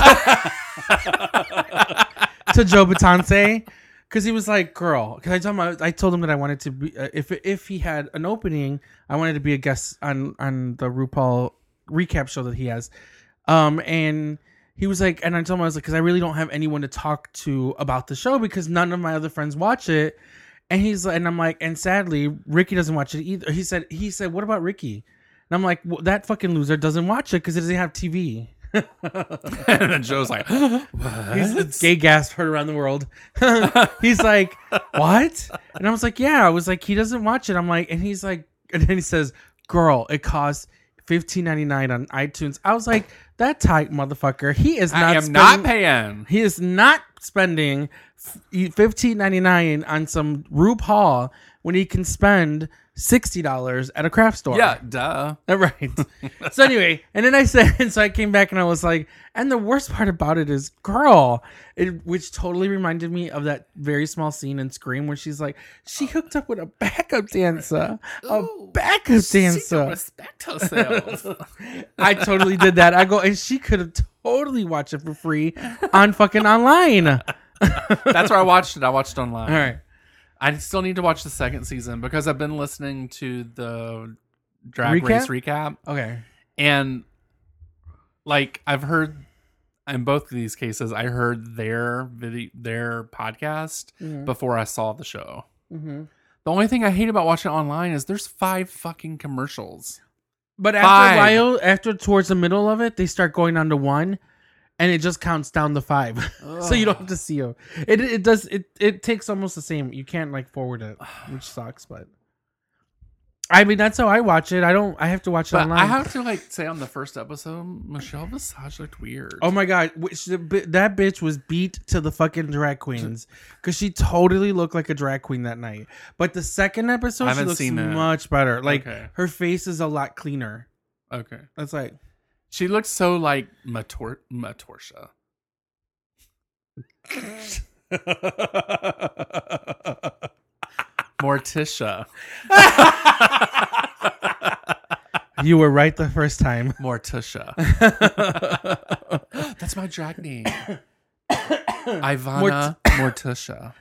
[SPEAKER 5] to Joe Batance because he was like, "Girl," because I told him I, I told him that I wanted to be uh, if if he had an opening, I wanted to be a guest on on the RuPaul recap show that he has, um, and he was like, and I told him I was like, because I really don't have anyone to talk to about the show because none of my other friends watch it, and he's like, and I'm like, and sadly, Ricky doesn't watch it either. He said, he said, what about Ricky? And I'm like, well, that fucking loser doesn't watch it because it doesn't have T V.
[SPEAKER 4] And then Joe's like, what?
[SPEAKER 5] He's gay gasp heard around the world. He's like, what? And I was like, yeah. I was like, he doesn't watch it. I'm like, and he's like, and then he says, girl, it costs fifteen ninety-nine on iTunes. I was like, that tight motherfucker. He is not
[SPEAKER 4] I am
[SPEAKER 5] spending,
[SPEAKER 4] not paying.
[SPEAKER 5] He is not spending fifteen ninety-nine on some RuPaul when he can spend sixty dollars at a craft store.
[SPEAKER 4] Yeah, duh.
[SPEAKER 5] Right. So anyway, and then I said, and so I came back and I was like, and the worst part about it is, girl, it, which totally reminded me of that very small scene in Scream where she's like, she hooked up with a backup dancer, a backup dancer.
[SPEAKER 4] Respect herself.
[SPEAKER 5] I totally did that. I go, and she could have totally watched it for free on fucking online. All
[SPEAKER 4] That's where I watched it. I watched it online.
[SPEAKER 5] right.
[SPEAKER 4] I still need to watch the second season because I've been listening to the Drag
[SPEAKER 5] Recap?
[SPEAKER 4] Race recap.
[SPEAKER 5] Okay.
[SPEAKER 4] And like I've heard in both of these cases, I heard their video, their podcast
[SPEAKER 5] Mhm.
[SPEAKER 4] before I saw the show.
[SPEAKER 5] Mm-hmm.
[SPEAKER 4] The only thing I hate about watching it online is there's five fucking commercials.
[SPEAKER 5] But after
[SPEAKER 4] Five.
[SPEAKER 5] a while, after towards the middle of it, they start going on to one, and it just counts down to five, so you don't have to see them. It it does it it takes almost the same. You can't like forward it, which sucks. But I mean, that's how I watch it. I don't. I have to watch it
[SPEAKER 4] But
[SPEAKER 5] online.
[SPEAKER 4] I have to like say on the first episode, Michelle Visage looked weird.
[SPEAKER 5] Oh my god, which the bi- that bitch was beat to the fucking drag queens because she totally looked like a drag queen that night. But the second episode,
[SPEAKER 4] I
[SPEAKER 5] she
[SPEAKER 4] haven't
[SPEAKER 5] looks
[SPEAKER 4] seen it.
[SPEAKER 5] much better. Like
[SPEAKER 4] Okay.
[SPEAKER 5] her face is a lot cleaner.
[SPEAKER 4] Okay.
[SPEAKER 5] That's like
[SPEAKER 4] She looks so like Mator- Matorsha. Morticia.
[SPEAKER 5] you were right the first time.
[SPEAKER 4] Morticia. That's my drag name. Ivana Morticia.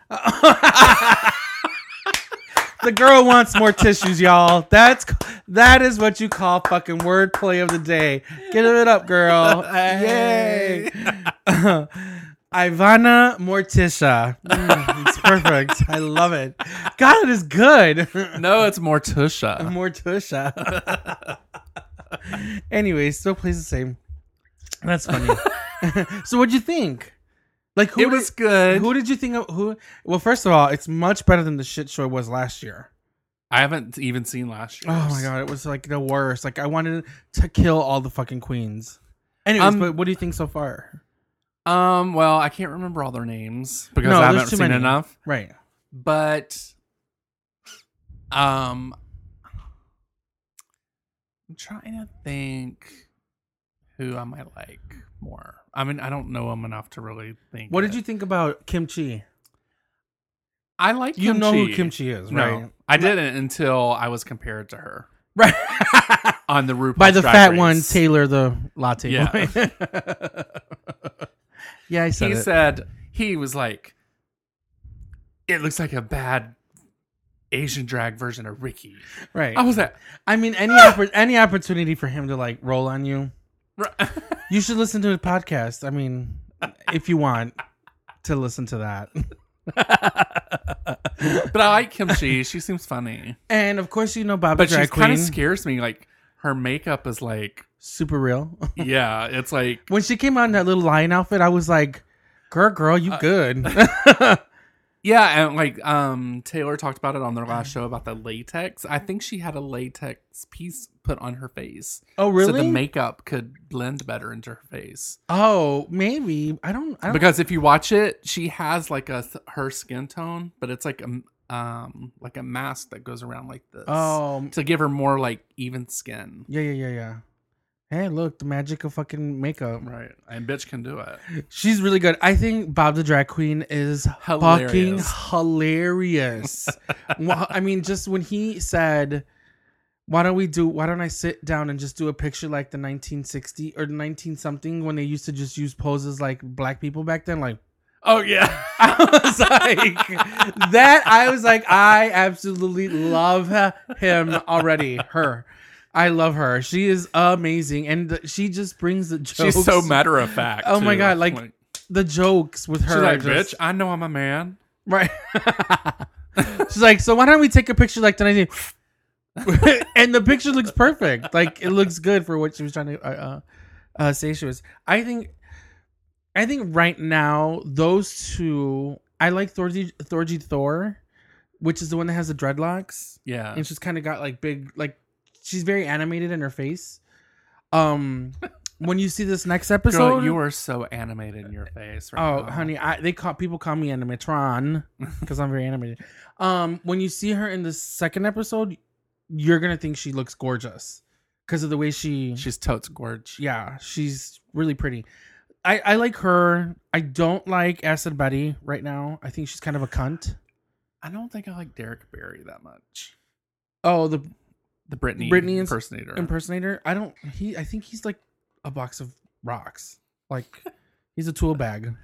[SPEAKER 5] The girl wants more tissues, y'all. That's that is what you call fucking wordplay of the day. Give it up, girl. Yay. Ivana Morticia. Mm, it's perfect. I love it. God, it is good.
[SPEAKER 4] No, it's Morticia.
[SPEAKER 5] Morticia. Anyway, still plays the same. That's funny. So what'd you think? Like who
[SPEAKER 4] It was
[SPEAKER 5] did,
[SPEAKER 4] good.
[SPEAKER 5] Who did you think of who well, first of all, it's much better than the shit show it was last year.
[SPEAKER 4] I haven't even seen last year.
[SPEAKER 5] Oh my god, it was like the worst. Like I wanted to kill all the fucking queens. Anyways,
[SPEAKER 4] Um,
[SPEAKER 5] but what do you think so far?
[SPEAKER 4] Um, well, I can't remember all their names because
[SPEAKER 5] No,
[SPEAKER 4] I
[SPEAKER 5] there's
[SPEAKER 4] haven't
[SPEAKER 5] too
[SPEAKER 4] seen
[SPEAKER 5] many.
[SPEAKER 4] enough.
[SPEAKER 5] Right.
[SPEAKER 4] But um I'm trying to think who I might like more. I mean, I don't know them enough to really think.
[SPEAKER 5] What did
[SPEAKER 4] it.
[SPEAKER 5] you think about Kimchi?
[SPEAKER 4] I like
[SPEAKER 5] You
[SPEAKER 4] Kimchi.
[SPEAKER 5] know who Kimchi is,
[SPEAKER 4] No,
[SPEAKER 5] right?
[SPEAKER 4] I didn't until I was compared to her
[SPEAKER 5] Right.
[SPEAKER 4] on the RuPaul's
[SPEAKER 5] By the
[SPEAKER 4] Drag
[SPEAKER 5] fat
[SPEAKER 4] Race.
[SPEAKER 5] one, Taylor the latte
[SPEAKER 4] Yeah.
[SPEAKER 5] boy. Yeah, I said
[SPEAKER 4] He
[SPEAKER 5] it.
[SPEAKER 4] said he was like, it looks like a bad Asian drag version of Ricky.
[SPEAKER 5] Right.
[SPEAKER 4] I was like,
[SPEAKER 5] I mean, any oppor- any opportunity for him to like roll on you, you should listen to the podcast. I mean, if you want to listen to that.
[SPEAKER 4] but I like Kimchi. She seems funny.
[SPEAKER 5] And of course, you know Bob
[SPEAKER 4] But
[SPEAKER 5] the drag
[SPEAKER 4] she kind of
[SPEAKER 5] queen.
[SPEAKER 4] scares me. Like her makeup is like,
[SPEAKER 5] Super real.
[SPEAKER 4] yeah, it's like,
[SPEAKER 5] When she came out in that little lion outfit, I was like, "Girl, girl, you good?"
[SPEAKER 4] yeah, and like um Taylor talked about it on their last show about the latex. I think she had a latex piece put on her face.
[SPEAKER 5] Oh,
[SPEAKER 4] So
[SPEAKER 5] really?
[SPEAKER 4] the makeup could blend better into her face.
[SPEAKER 5] Oh, maybe. I don't. I don't
[SPEAKER 4] Because if you watch it, she has like a her skin tone, but it's like a um like a mask that goes around like this.
[SPEAKER 5] Oh,
[SPEAKER 4] To give her more like even skin.
[SPEAKER 5] yeah, yeah, yeah, yeah. Hey, look, the magic of fucking makeup.
[SPEAKER 4] Right. And bitch can do it.
[SPEAKER 5] She's really good. I think Bob the drag queen is fucking
[SPEAKER 4] Hilarious.
[SPEAKER 5] hilarious. Well, I mean, just when he said, "Why don't we do? Why don't I sit down and just do a picture like the nineteen sixty or nineteen something when they used to just use poses like black people back then?" Like,
[SPEAKER 4] Oh yeah.
[SPEAKER 5] I was like, that. I was like, I absolutely love him already. Her. I love her. She is amazing, and the, she just brings the jokes.
[SPEAKER 4] She's so matter of fact.
[SPEAKER 5] Oh my
[SPEAKER 4] too.
[SPEAKER 5] God, like, the jokes with her.
[SPEAKER 4] she's like,
[SPEAKER 5] are just-
[SPEAKER 4] bitch, I know I'm a man.
[SPEAKER 5] right? She's like, so why don't we take a picture like the nineteen? And the picture looks perfect. Like it looks good for what she was trying to uh, uh, say. She was. I think. I think right now those two. I like Thorgy Thorgy Thor, which is the one that has the dreadlocks.
[SPEAKER 4] Yeah.
[SPEAKER 5] And she's kind of got like big, like she's very animated in her face. Um, when you see this next episode,
[SPEAKER 4] Girl, you are so animated in your face right
[SPEAKER 5] oh
[SPEAKER 4] now.
[SPEAKER 5] honey, I they call people call me Animatron because I'm very animated. Um, when you see her in the second episode, you're gonna think she looks gorgeous because of the way she.
[SPEAKER 4] She's totes gorge.
[SPEAKER 5] Yeah, she's really pretty. I I like her. I don't like Acid Betty right now. I think she's kind of a cunt.
[SPEAKER 4] I don't think I like Derek Barry that much.
[SPEAKER 5] Oh, the
[SPEAKER 4] The Britney,
[SPEAKER 5] Britney ins-
[SPEAKER 4] impersonator.
[SPEAKER 5] impersonator. I don't. He. I think he's like a box of rocks. Like he's a tool bag.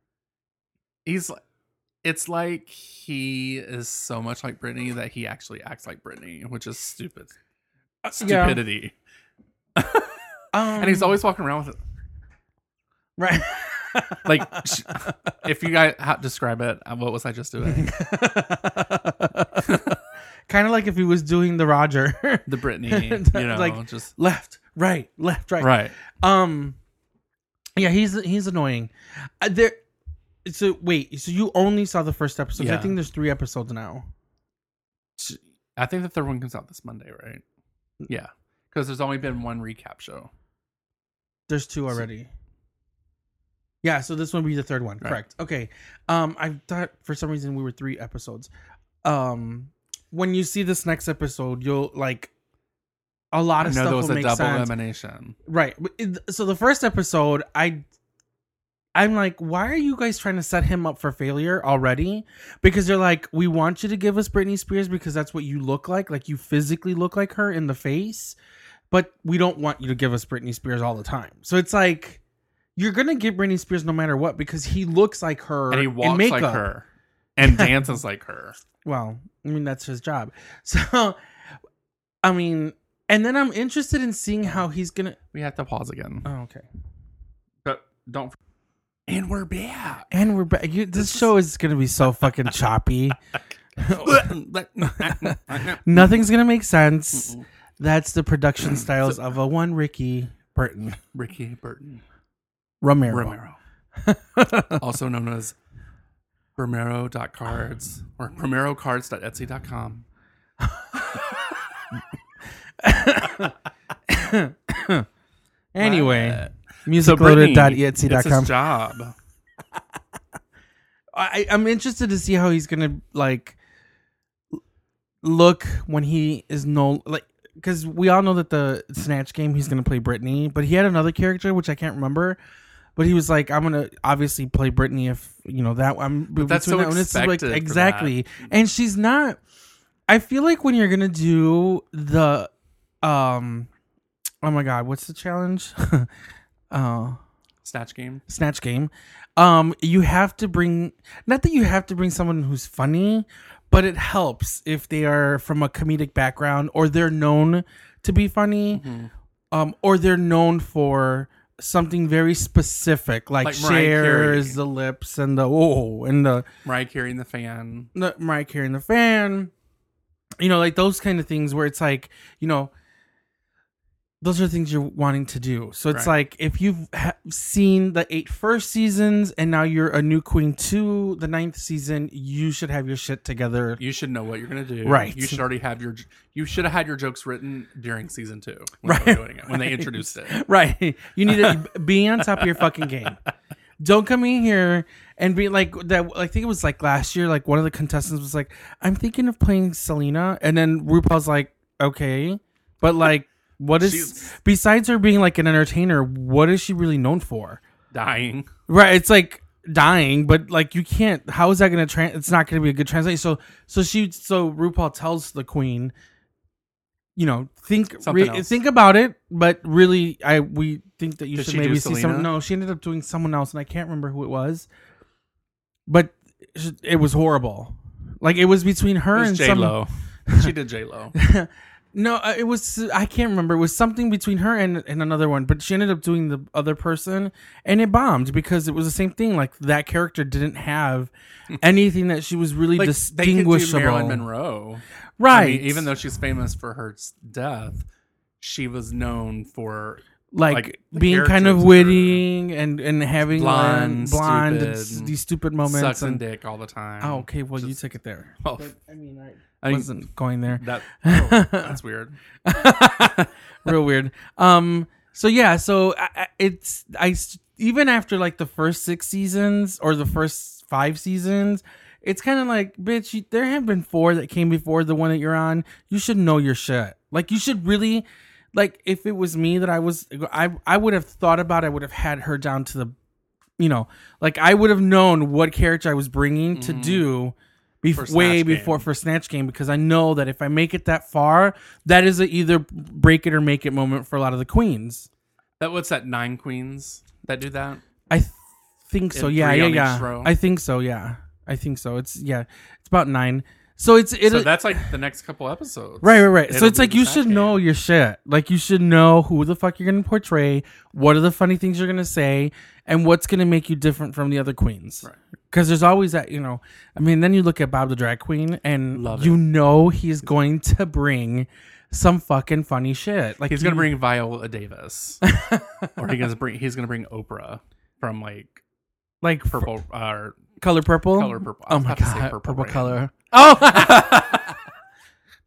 [SPEAKER 4] He's like, it's like he is so much like Britney that he actually acts like Britney, which is stupid.
[SPEAKER 5] Yeah.
[SPEAKER 4] Stupidity.
[SPEAKER 5] Um,
[SPEAKER 4] And he's always walking around with it.
[SPEAKER 5] right.
[SPEAKER 4] Like, sh- if you guys ha- describe it, uh, what was I just doing?
[SPEAKER 5] Kind of like if he was doing the Roger.
[SPEAKER 4] The Britney, you know,
[SPEAKER 5] Like,
[SPEAKER 4] just
[SPEAKER 5] left, right, left, right.
[SPEAKER 4] right.
[SPEAKER 5] Um, yeah, he's he's annoying. Uh, there. So wait, so you only saw the first episode? I
[SPEAKER 4] Yeah.
[SPEAKER 5] think there's three episodes now.
[SPEAKER 4] I think the third one comes out this Monday, right? Yeah, because there's only been one recap show.
[SPEAKER 5] There's two already. Yeah, so this one will be the third one.
[SPEAKER 4] Right.
[SPEAKER 5] Correct. Okay. Um, I thought for some reason we were three episodes. Um, when you see this next episode, you'll like a lot
[SPEAKER 4] I
[SPEAKER 5] of
[SPEAKER 4] know
[SPEAKER 5] stuff
[SPEAKER 4] there was
[SPEAKER 5] will
[SPEAKER 4] a
[SPEAKER 5] make
[SPEAKER 4] double
[SPEAKER 5] sense.
[SPEAKER 4] elimination.
[SPEAKER 5] Right. But it- So the first episode, I, I'm like, why are you guys trying to set him up for failure already? Because they're like, we want you to give us Britney Spears because that's what you look like, like you physically look like her in the face, but we don't want you to give us Britney Spears all the time. So it's like, you're gonna get Britney Spears no matter what because he looks like her
[SPEAKER 4] And he
[SPEAKER 5] in
[SPEAKER 4] walks
[SPEAKER 5] makeup.
[SPEAKER 4] like her. And dances like her.
[SPEAKER 5] Well, I mean that's his job. So, I mean, and then I'm interested in seeing how he's gonna.
[SPEAKER 4] We have to pause again.
[SPEAKER 5] Oh, okay.
[SPEAKER 4] But don't. And we're back.
[SPEAKER 5] And we're back. You, this show is gonna be so fucking choppy. Nothing's gonna make sense. That's the production styles of a one Ricky Burton
[SPEAKER 4] Ricky Burton
[SPEAKER 5] Romero.
[SPEAKER 4] Romero. Also known as Romero dot cards or Romero cards dot etsy dot com.
[SPEAKER 5] Anyway,
[SPEAKER 4] So
[SPEAKER 5] music
[SPEAKER 4] Brittany,
[SPEAKER 5] loaded dot etsy dot
[SPEAKER 4] it's his
[SPEAKER 5] com.
[SPEAKER 4] job.
[SPEAKER 5] I, I'm interested to see how he's gonna like look when he is no like because we all know that the Snatch game he's gonna play Britney, but he had another character which I can't remember. But he was like, I'm gonna obviously play Britney if you know that I'm. But
[SPEAKER 4] that's so
[SPEAKER 5] that one, it's like,
[SPEAKER 4] expected for
[SPEAKER 5] exactly, and she's not. I feel like when you're gonna do the, um, oh my god, what's the challenge? uh
[SPEAKER 4] Snatch game.
[SPEAKER 5] Snatch game. Um, you have to bring not that you have to bring someone who's funny, but it helps if they are from a comedic background or they're known to be funny,
[SPEAKER 4] Mm-hmm.
[SPEAKER 5] um, or they're known for something very specific, like,
[SPEAKER 4] Like Mariah
[SPEAKER 5] shares
[SPEAKER 4] Carey.
[SPEAKER 5] the lips and the oh and the,
[SPEAKER 4] Mariah Carey and the fan.
[SPEAKER 5] the Mariah Carey and the fan. You know, like those kind of things where it's like, you know, those are things you're wanting to do. So it's
[SPEAKER 4] Right.
[SPEAKER 5] like if you've ha- seen the eight first seasons and now you're a new queen to the ninth season, you should have your shit together.
[SPEAKER 4] You should know what you're gonna do.
[SPEAKER 5] Right.
[SPEAKER 4] You should already have your. You should have had your jokes written during season two when
[SPEAKER 5] Right.
[SPEAKER 4] they were doing it when they introduced it.
[SPEAKER 5] Right. You need to be on top of your fucking game. Don't come in here and be like that. I think it was like last year, like one of the contestants was like, I'm thinking of playing Selena. And then RuPaul's like, okay. But like, what is,
[SPEAKER 4] She's-
[SPEAKER 5] besides her being like an entertainer, what is she really known for?
[SPEAKER 4] Dying.
[SPEAKER 5] Right. It's like dying, but like you can't, how is that going to, trans? It's not going to be a good translation. So, so she, so RuPaul tells the queen, you know, think
[SPEAKER 4] Something
[SPEAKER 5] re-
[SPEAKER 4] else.
[SPEAKER 5] think about it, but really, I we think that you
[SPEAKER 4] Did
[SPEAKER 5] should
[SPEAKER 4] she
[SPEAKER 5] maybe
[SPEAKER 4] do
[SPEAKER 5] see
[SPEAKER 4] Selena?
[SPEAKER 5] some. No, she ended up doing someone else, and I can't remember who it was. But it was horrible. Like it was between her
[SPEAKER 4] It was
[SPEAKER 5] and
[SPEAKER 4] J
[SPEAKER 5] some.
[SPEAKER 4] Lo. She did J Lo.
[SPEAKER 5] No, uh, it was I can't remember. It was something between her and, and another one, but she ended up doing the other person, and it bombed because it was the same thing. Like that character didn't have anything that she was really
[SPEAKER 4] Like they could do
[SPEAKER 5] distinguishable.
[SPEAKER 4] Marilyn Monroe,
[SPEAKER 5] Right?
[SPEAKER 4] I mean, even though she's famous for her s- death, she was known for
[SPEAKER 5] like,
[SPEAKER 4] like, the
[SPEAKER 5] being kind of
[SPEAKER 4] characters
[SPEAKER 5] witty and and having
[SPEAKER 4] blonde,
[SPEAKER 5] um, blonde,
[SPEAKER 4] stupid,
[SPEAKER 5] s- these stupid moments.
[SPEAKER 4] sucks
[SPEAKER 5] and,
[SPEAKER 4] and dick all the time.
[SPEAKER 5] oh, okay. Well, you
[SPEAKER 4] Just-
[SPEAKER 5] took it there.
[SPEAKER 4] Oh,
[SPEAKER 5] But, I mean, I
[SPEAKER 4] I mean,
[SPEAKER 5] wasn't going there.
[SPEAKER 4] that oh, that's weird.
[SPEAKER 5] Real weird. Um. So yeah. So I, I- it's I s- even after like the first six seasons or the first five seasons, it's kind of like, bitch. You, there have been four that came before the one that you're on. You should know your shit. Like you should really, like if it was me that I was, I I would have thought about. I would have had her down to the, you know, like I would have known what character I was bringing to do. Bef-
[SPEAKER 4] For
[SPEAKER 5] way
[SPEAKER 4] Snatch
[SPEAKER 5] before
[SPEAKER 4] Game.
[SPEAKER 5] for Snatch Game because I know that if I make it that far, that is a either break it or make it moment for a lot of the queens.
[SPEAKER 4] That what's that? Nine queens that do that.
[SPEAKER 5] I th- think so.
[SPEAKER 4] In
[SPEAKER 5] Yeah,
[SPEAKER 4] three
[SPEAKER 5] yeah,
[SPEAKER 4] on each
[SPEAKER 5] yeah.
[SPEAKER 4] row?
[SPEAKER 5] I think so. Yeah, I think so. It's yeah, it's about nine. So it's it.
[SPEAKER 4] So that's like the next couple episodes.
[SPEAKER 5] Right, right, right. So
[SPEAKER 4] It'll
[SPEAKER 5] it's
[SPEAKER 4] be
[SPEAKER 5] like
[SPEAKER 4] the
[SPEAKER 5] you
[SPEAKER 4] Snatch
[SPEAKER 5] should
[SPEAKER 4] Game.
[SPEAKER 5] know your shit. Like you should know who the fuck you're gonna portray, what are the funny things you're gonna say, and what's gonna make you different from the other queens.
[SPEAKER 4] Right.
[SPEAKER 5] Because there's always that, you know. I mean, then you look at Bob the Drag Queen, and
[SPEAKER 4] Love
[SPEAKER 5] you
[SPEAKER 4] it.
[SPEAKER 5] know he's going to bring some fucking funny shit. Like
[SPEAKER 4] He's
[SPEAKER 5] you-
[SPEAKER 4] gonna bring Viola Davis, or he's gonna bring he's gonna bring Oprah from like
[SPEAKER 5] like
[SPEAKER 4] Purple uh,
[SPEAKER 5] color purple.
[SPEAKER 4] Color Purple. I
[SPEAKER 5] Oh
[SPEAKER 4] was
[SPEAKER 5] my
[SPEAKER 4] about to say
[SPEAKER 5] god,
[SPEAKER 4] Purple
[SPEAKER 5] purple
[SPEAKER 4] Rain.
[SPEAKER 5] color. Oh.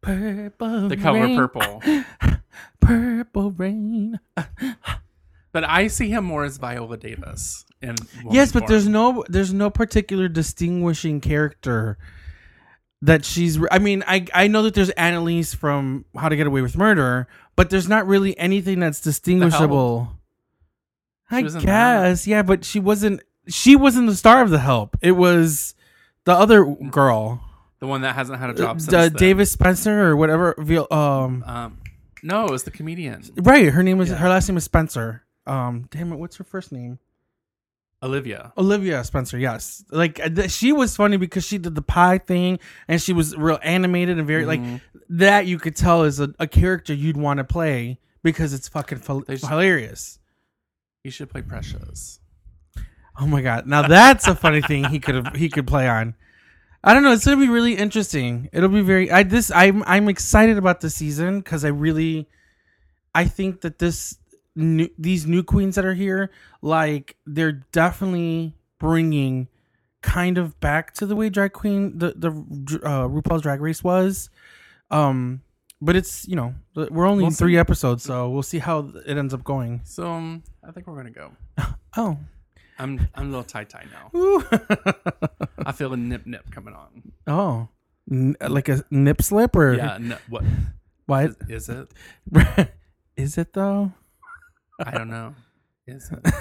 [SPEAKER 5] Purple
[SPEAKER 4] the color
[SPEAKER 5] rain,
[SPEAKER 4] purple.
[SPEAKER 5] Purple rain.
[SPEAKER 4] But I see him more as Viola Davis. In
[SPEAKER 5] Yes, but
[SPEAKER 4] Woman
[SPEAKER 5] there's
[SPEAKER 4] Born.
[SPEAKER 5] no there's no particular distinguishing character that she's. I mean, I I know that there's Annalise from How to Get Away with Murder, but there's not really anything that's distinguishable. I
[SPEAKER 4] was in
[SPEAKER 5] guess, yeah, but she wasn't. She wasn't the star of The Help. It was the other girl,
[SPEAKER 4] the one that hasn't had a job since
[SPEAKER 5] uh,
[SPEAKER 4] then.
[SPEAKER 5] Davis Spencer or whatever. Um,
[SPEAKER 4] Um, no, it was the comedian
[SPEAKER 5] right. Her name was
[SPEAKER 4] Yeah.
[SPEAKER 5] her last name is Spencer. Um, damn it, what's her first name?
[SPEAKER 4] Olivia.
[SPEAKER 5] Olivia Spencer, yes. Like uh, th- she was funny because she did the pie thing and she was real animated and very
[SPEAKER 4] Mm-hmm.
[SPEAKER 5] like that. You could tell is a, a character you'd want to play because it's fucking fil-
[SPEAKER 4] They just-
[SPEAKER 5] hilarious.
[SPEAKER 4] You should play Precious.
[SPEAKER 5] Oh my god! Now that's a funny thing he could have he could play on. I don't know. It's gonna be really interesting. It'll be very. I this I'm I'm excited about this season because I really, I think that this new these new queens that are here, like they're definitely bringing kind of back to the way drag queen the the uh, RuPaul's Drag Race was. Um, but it's you know we're only
[SPEAKER 4] We'll
[SPEAKER 5] in three
[SPEAKER 4] see.
[SPEAKER 5] episodes, so we'll see how it ends up going.
[SPEAKER 4] So um, I think we're gonna go.
[SPEAKER 5] Oh.
[SPEAKER 4] I'm I'm a little tie tie now.
[SPEAKER 5] Ooh.
[SPEAKER 4] I feel a nip nip coming on.
[SPEAKER 5] Oh, N- like a nip slip or
[SPEAKER 4] Yeah. No, what
[SPEAKER 5] what
[SPEAKER 4] is it?
[SPEAKER 5] is it though?
[SPEAKER 4] I don't know. Is it?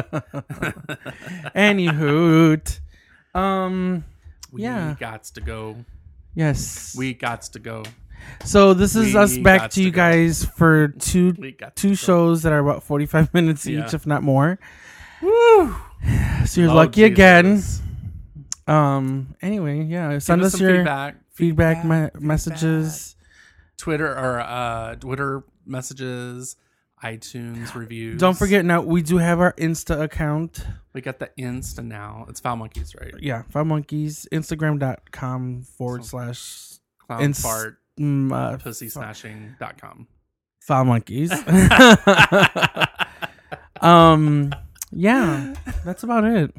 [SPEAKER 5] Anywho, um,
[SPEAKER 4] We
[SPEAKER 5] Yeah.
[SPEAKER 4] gots to go.
[SPEAKER 5] yes.
[SPEAKER 4] We gots to go.
[SPEAKER 5] so this is
[SPEAKER 4] we
[SPEAKER 5] us back
[SPEAKER 4] gots
[SPEAKER 5] to you
[SPEAKER 4] to go.
[SPEAKER 5] guys for two
[SPEAKER 4] We got
[SPEAKER 5] two shows that are about forty-five minutes
[SPEAKER 4] Yeah.
[SPEAKER 5] each, if not more.
[SPEAKER 4] Woo!
[SPEAKER 5] So you're
[SPEAKER 4] Oh,
[SPEAKER 5] lucky again.
[SPEAKER 4] Jesus.
[SPEAKER 5] Um. Anyway, yeah. Send
[SPEAKER 4] Give
[SPEAKER 5] us,
[SPEAKER 4] some
[SPEAKER 5] your
[SPEAKER 4] feedback.
[SPEAKER 5] feedback, me-
[SPEAKER 4] feedback.
[SPEAKER 5] messages.
[SPEAKER 4] Twitter or uh, Twitter messages, iTunes reviews.
[SPEAKER 5] Don't forget now we do have our Insta account.
[SPEAKER 4] we got the Insta now. It's Foul Monkeys, right?
[SPEAKER 5] Yeah, Five Monkeys. Instagram.com forward
[SPEAKER 4] So-
[SPEAKER 5] slash
[SPEAKER 4] Clown
[SPEAKER 5] Ins-
[SPEAKER 4] fart
[SPEAKER 5] mm, uh,
[SPEAKER 4] pussy smashing dot com.
[SPEAKER 5] Foul Monkeys. um, yeah, that's about it.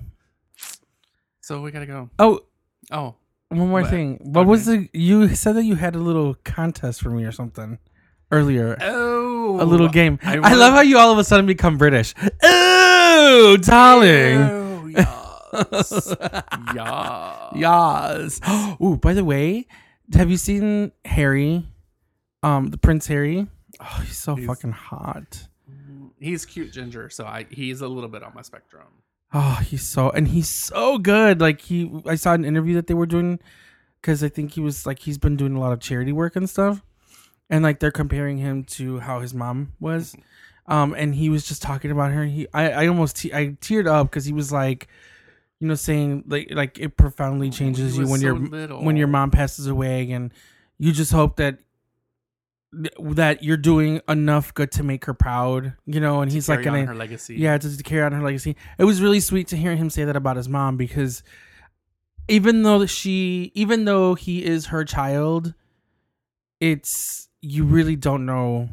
[SPEAKER 4] So we gotta go.
[SPEAKER 5] Oh,
[SPEAKER 4] Oh,
[SPEAKER 5] one more
[SPEAKER 4] What?
[SPEAKER 5] thing. What was the? You said that you had a little contest for me or something earlier.
[SPEAKER 4] oh,
[SPEAKER 5] A little game. I,
[SPEAKER 4] wanna-
[SPEAKER 5] love how you all of a sudden become British. Oh, darling.
[SPEAKER 4] Oh, yes. yeah.
[SPEAKER 5] Yes. Ooh, by the way, have you seen Harry? Um, the Prince Harry. Oh, he's so
[SPEAKER 4] He's-
[SPEAKER 5] fucking hot.
[SPEAKER 4] He's cute ginger, so I he's a little bit on my spectrum.
[SPEAKER 5] Oh, he's so and he's so good. Like he, I saw an interview that they were doing because I think he was like he's been doing a lot of charity work and stuff, and like they're comparing him to how his mom was, um, and he was just talking about her. He, I, I almost te- I teared up because he was like, you know, saying like like it profoundly changes
[SPEAKER 4] He
[SPEAKER 5] you
[SPEAKER 4] was
[SPEAKER 5] when
[SPEAKER 4] so
[SPEAKER 5] your
[SPEAKER 4] little.
[SPEAKER 5] when your mom passes away, and you just hope that that you're doing enough good to make her proud, you know. And he's like,
[SPEAKER 4] Carry on
[SPEAKER 5] gonna
[SPEAKER 4] her legacy.
[SPEAKER 5] yeah, to, to carry on her legacy. It was really sweet to hear him say that about his mom because even though she, even though he is her child, it's you really don't know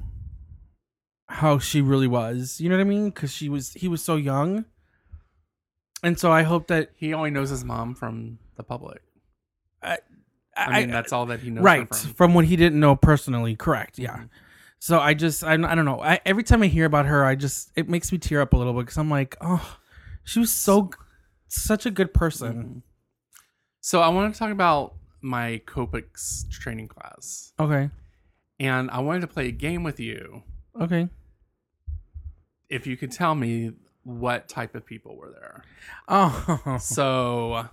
[SPEAKER 5] how she really was. You know what I mean? Because she was, he was so young, and so I hope that
[SPEAKER 4] He only knows his mom from the public.
[SPEAKER 5] I,
[SPEAKER 4] I mean, that's all that he knows. her
[SPEAKER 5] right
[SPEAKER 4] from.
[SPEAKER 5] from what he didn't know personally. Correct. Yeah.
[SPEAKER 4] Mhm.
[SPEAKER 5] So I just, I, I don't know. I, every time I hear about her, I just, it makes me tear up a little bit because I'm like, oh, she was so, such a good person.
[SPEAKER 4] Mhm. So I want to talk about my Copics training class,
[SPEAKER 5] Okay.
[SPEAKER 4] and I wanted to play a game with you.
[SPEAKER 5] Okay.
[SPEAKER 4] If you could tell me what type of people were there.
[SPEAKER 5] Oh,
[SPEAKER 4] So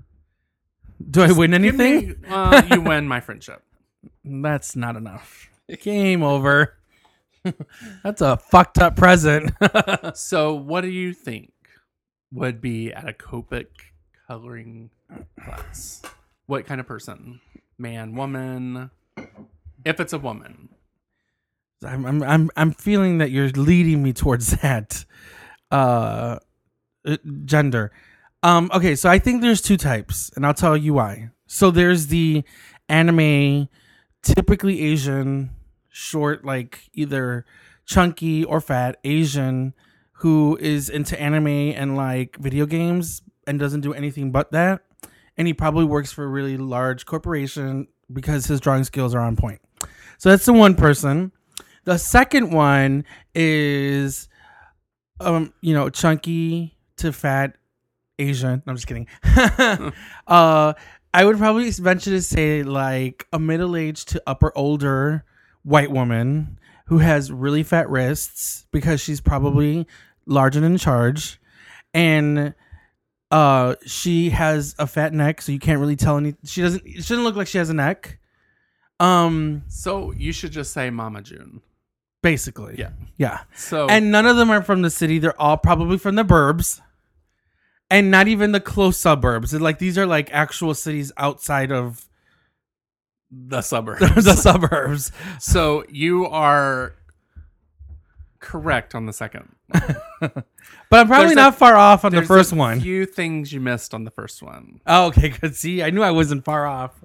[SPEAKER 5] do I win
[SPEAKER 4] give
[SPEAKER 5] anything?
[SPEAKER 4] me- uh, you win my friendship.
[SPEAKER 5] That's not enough. Game over. That's a fucked up present.
[SPEAKER 4] So what do you think would be at a Copic coloring class? What kind of person? Man, woman? If it's a woman.
[SPEAKER 5] I'm, I'm, I'm, I'm feeling that you're leading me towards that, uh, uh, gender. Um, okay, so I think there's two types, and I'll tell you why. So there's the anime, typically Asian, short, like either chunky or fat Asian, who is into anime and like video games and doesn't do anything but that. And he probably works for a really large corporation because his drawing skills are on point. So that's the one person. The second one is, um, you know, chunky to fat Asian. No, I'm just kidding. uh, I would probably venture to say like a middle-aged to upper older white woman who has really fat wrists because she's probably large and in charge, and uh, she has a fat neck, so you can't really tell any. She doesn't. It shouldn't look like she has a neck. Um,
[SPEAKER 4] So you should just say Mama June.
[SPEAKER 5] basically,
[SPEAKER 4] Yeah.
[SPEAKER 5] yeah.
[SPEAKER 4] So
[SPEAKER 5] And none of them are from the city. They're all probably from the burbs. And not even the close suburbs. Like these are like actual cities outside of
[SPEAKER 4] the suburbs.
[SPEAKER 5] the suburbs.
[SPEAKER 4] So you are correct on the second.
[SPEAKER 5] But I'm probably
[SPEAKER 4] There's
[SPEAKER 5] not
[SPEAKER 4] a-
[SPEAKER 5] far off on the
[SPEAKER 4] There's
[SPEAKER 5] first
[SPEAKER 4] a
[SPEAKER 5] one.
[SPEAKER 4] few things you missed on the first one.
[SPEAKER 5] Oh, okay, good. See, I knew I wasn't far off.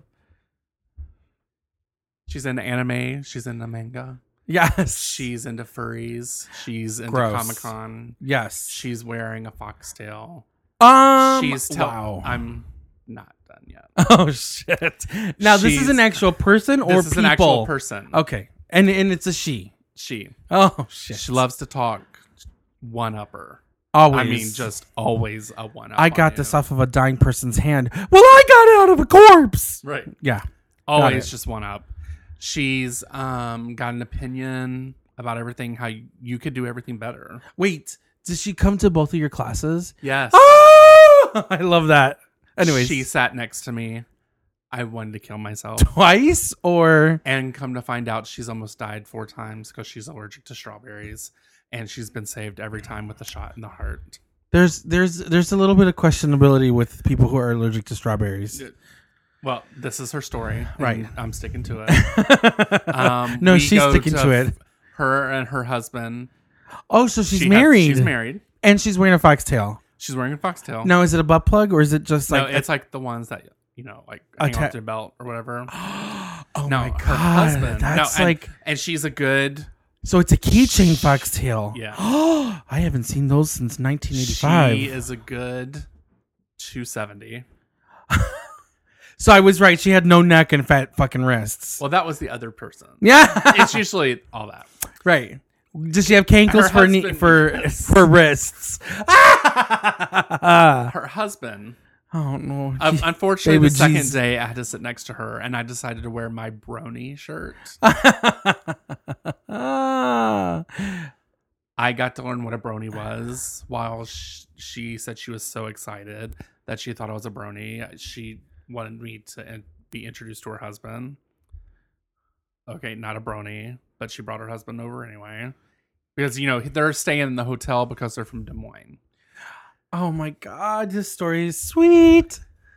[SPEAKER 4] She's into anime. She's into manga.
[SPEAKER 5] Yes.
[SPEAKER 4] She's into furries. She's into
[SPEAKER 5] Gross.
[SPEAKER 4] Comic Con.
[SPEAKER 5] Yes.
[SPEAKER 4] She's wearing a foxtail.
[SPEAKER 5] Um.
[SPEAKER 4] She's tell-
[SPEAKER 5] wow.
[SPEAKER 4] I'm not done yet.
[SPEAKER 5] Oh shit. Now this is
[SPEAKER 4] She's-
[SPEAKER 5] an actual person or
[SPEAKER 4] This is
[SPEAKER 5] people.
[SPEAKER 4] an actual person.
[SPEAKER 5] Okay, and and it's a she.
[SPEAKER 4] She.
[SPEAKER 5] Oh shit.
[SPEAKER 4] She loves to talk one upper.
[SPEAKER 5] Always.
[SPEAKER 4] I mean, just always a one up.
[SPEAKER 5] I got
[SPEAKER 4] on
[SPEAKER 5] this
[SPEAKER 4] you.
[SPEAKER 5] off of a dying person's hand. Well, I got it out of a corpse.
[SPEAKER 4] Right.
[SPEAKER 5] Yeah.
[SPEAKER 4] Always
[SPEAKER 5] it.
[SPEAKER 4] just one up. She's um got an opinion about everything, how you, you could do everything better.
[SPEAKER 5] Wait, did she come to both of your classes?
[SPEAKER 4] Yes.
[SPEAKER 5] Oh, I love that. Anyways,
[SPEAKER 4] She sat next to me. I wanted to kill myself.
[SPEAKER 5] twice or
[SPEAKER 4] And come to find out, she's almost died four times because she's allergic to strawberries. And she's been saved every time with a shot in the heart.
[SPEAKER 5] there's there's there's a little bit of questionability with people who are allergic to strawberries.
[SPEAKER 4] Well, this is her story. and
[SPEAKER 5] Right.
[SPEAKER 4] I'm sticking to it. Um,
[SPEAKER 5] No,
[SPEAKER 4] we
[SPEAKER 5] she's
[SPEAKER 4] go
[SPEAKER 5] sticking to it.
[SPEAKER 4] Her and her husband.
[SPEAKER 5] Oh, so she's
[SPEAKER 4] She has-
[SPEAKER 5] married.
[SPEAKER 4] she's married.
[SPEAKER 5] and she's wearing a foxtail.
[SPEAKER 4] She's wearing a foxtail.
[SPEAKER 5] Now, is it a butt plug or is it just
[SPEAKER 4] no,
[SPEAKER 5] like
[SPEAKER 4] it's like the ones that, you know, like hang
[SPEAKER 5] Atta-
[SPEAKER 4] off your belt or whatever.
[SPEAKER 5] oh
[SPEAKER 4] no,
[SPEAKER 5] my god,
[SPEAKER 4] her husband.
[SPEAKER 5] that's
[SPEAKER 4] no, and,
[SPEAKER 5] like
[SPEAKER 4] and she's a good.
[SPEAKER 5] so it's a keychain foxtail.
[SPEAKER 4] Yeah.
[SPEAKER 5] Oh, I haven't seen those since nineteen eighty-five.
[SPEAKER 4] She is a good two seventy.
[SPEAKER 5] So I was right. She had no neck and fat fucking wrists.
[SPEAKER 4] Well, that was the other person.
[SPEAKER 5] Yeah,
[SPEAKER 4] It's usually all that.
[SPEAKER 5] right. Does she have cankles
[SPEAKER 4] Her
[SPEAKER 5] for knee,
[SPEAKER 4] husband-
[SPEAKER 5] for
[SPEAKER 4] yes.
[SPEAKER 5] for wrists?
[SPEAKER 4] Her husband.
[SPEAKER 5] Oh no!
[SPEAKER 4] Um, unfortunately,
[SPEAKER 5] David
[SPEAKER 4] the second
[SPEAKER 5] G's-
[SPEAKER 4] day I had to sit next to her, and I decided to wear my brony shirt.
[SPEAKER 5] Ah.
[SPEAKER 4] I got to learn what a brony was while sh- she said she was so excited that she thought I was a brony. She wanted me to in- be introduced to her husband. Okay, not a brony, but she brought her husband over anyway. Because, you know, they're staying in the hotel because they're from Des Moines.
[SPEAKER 5] Oh my god, this story is sweet.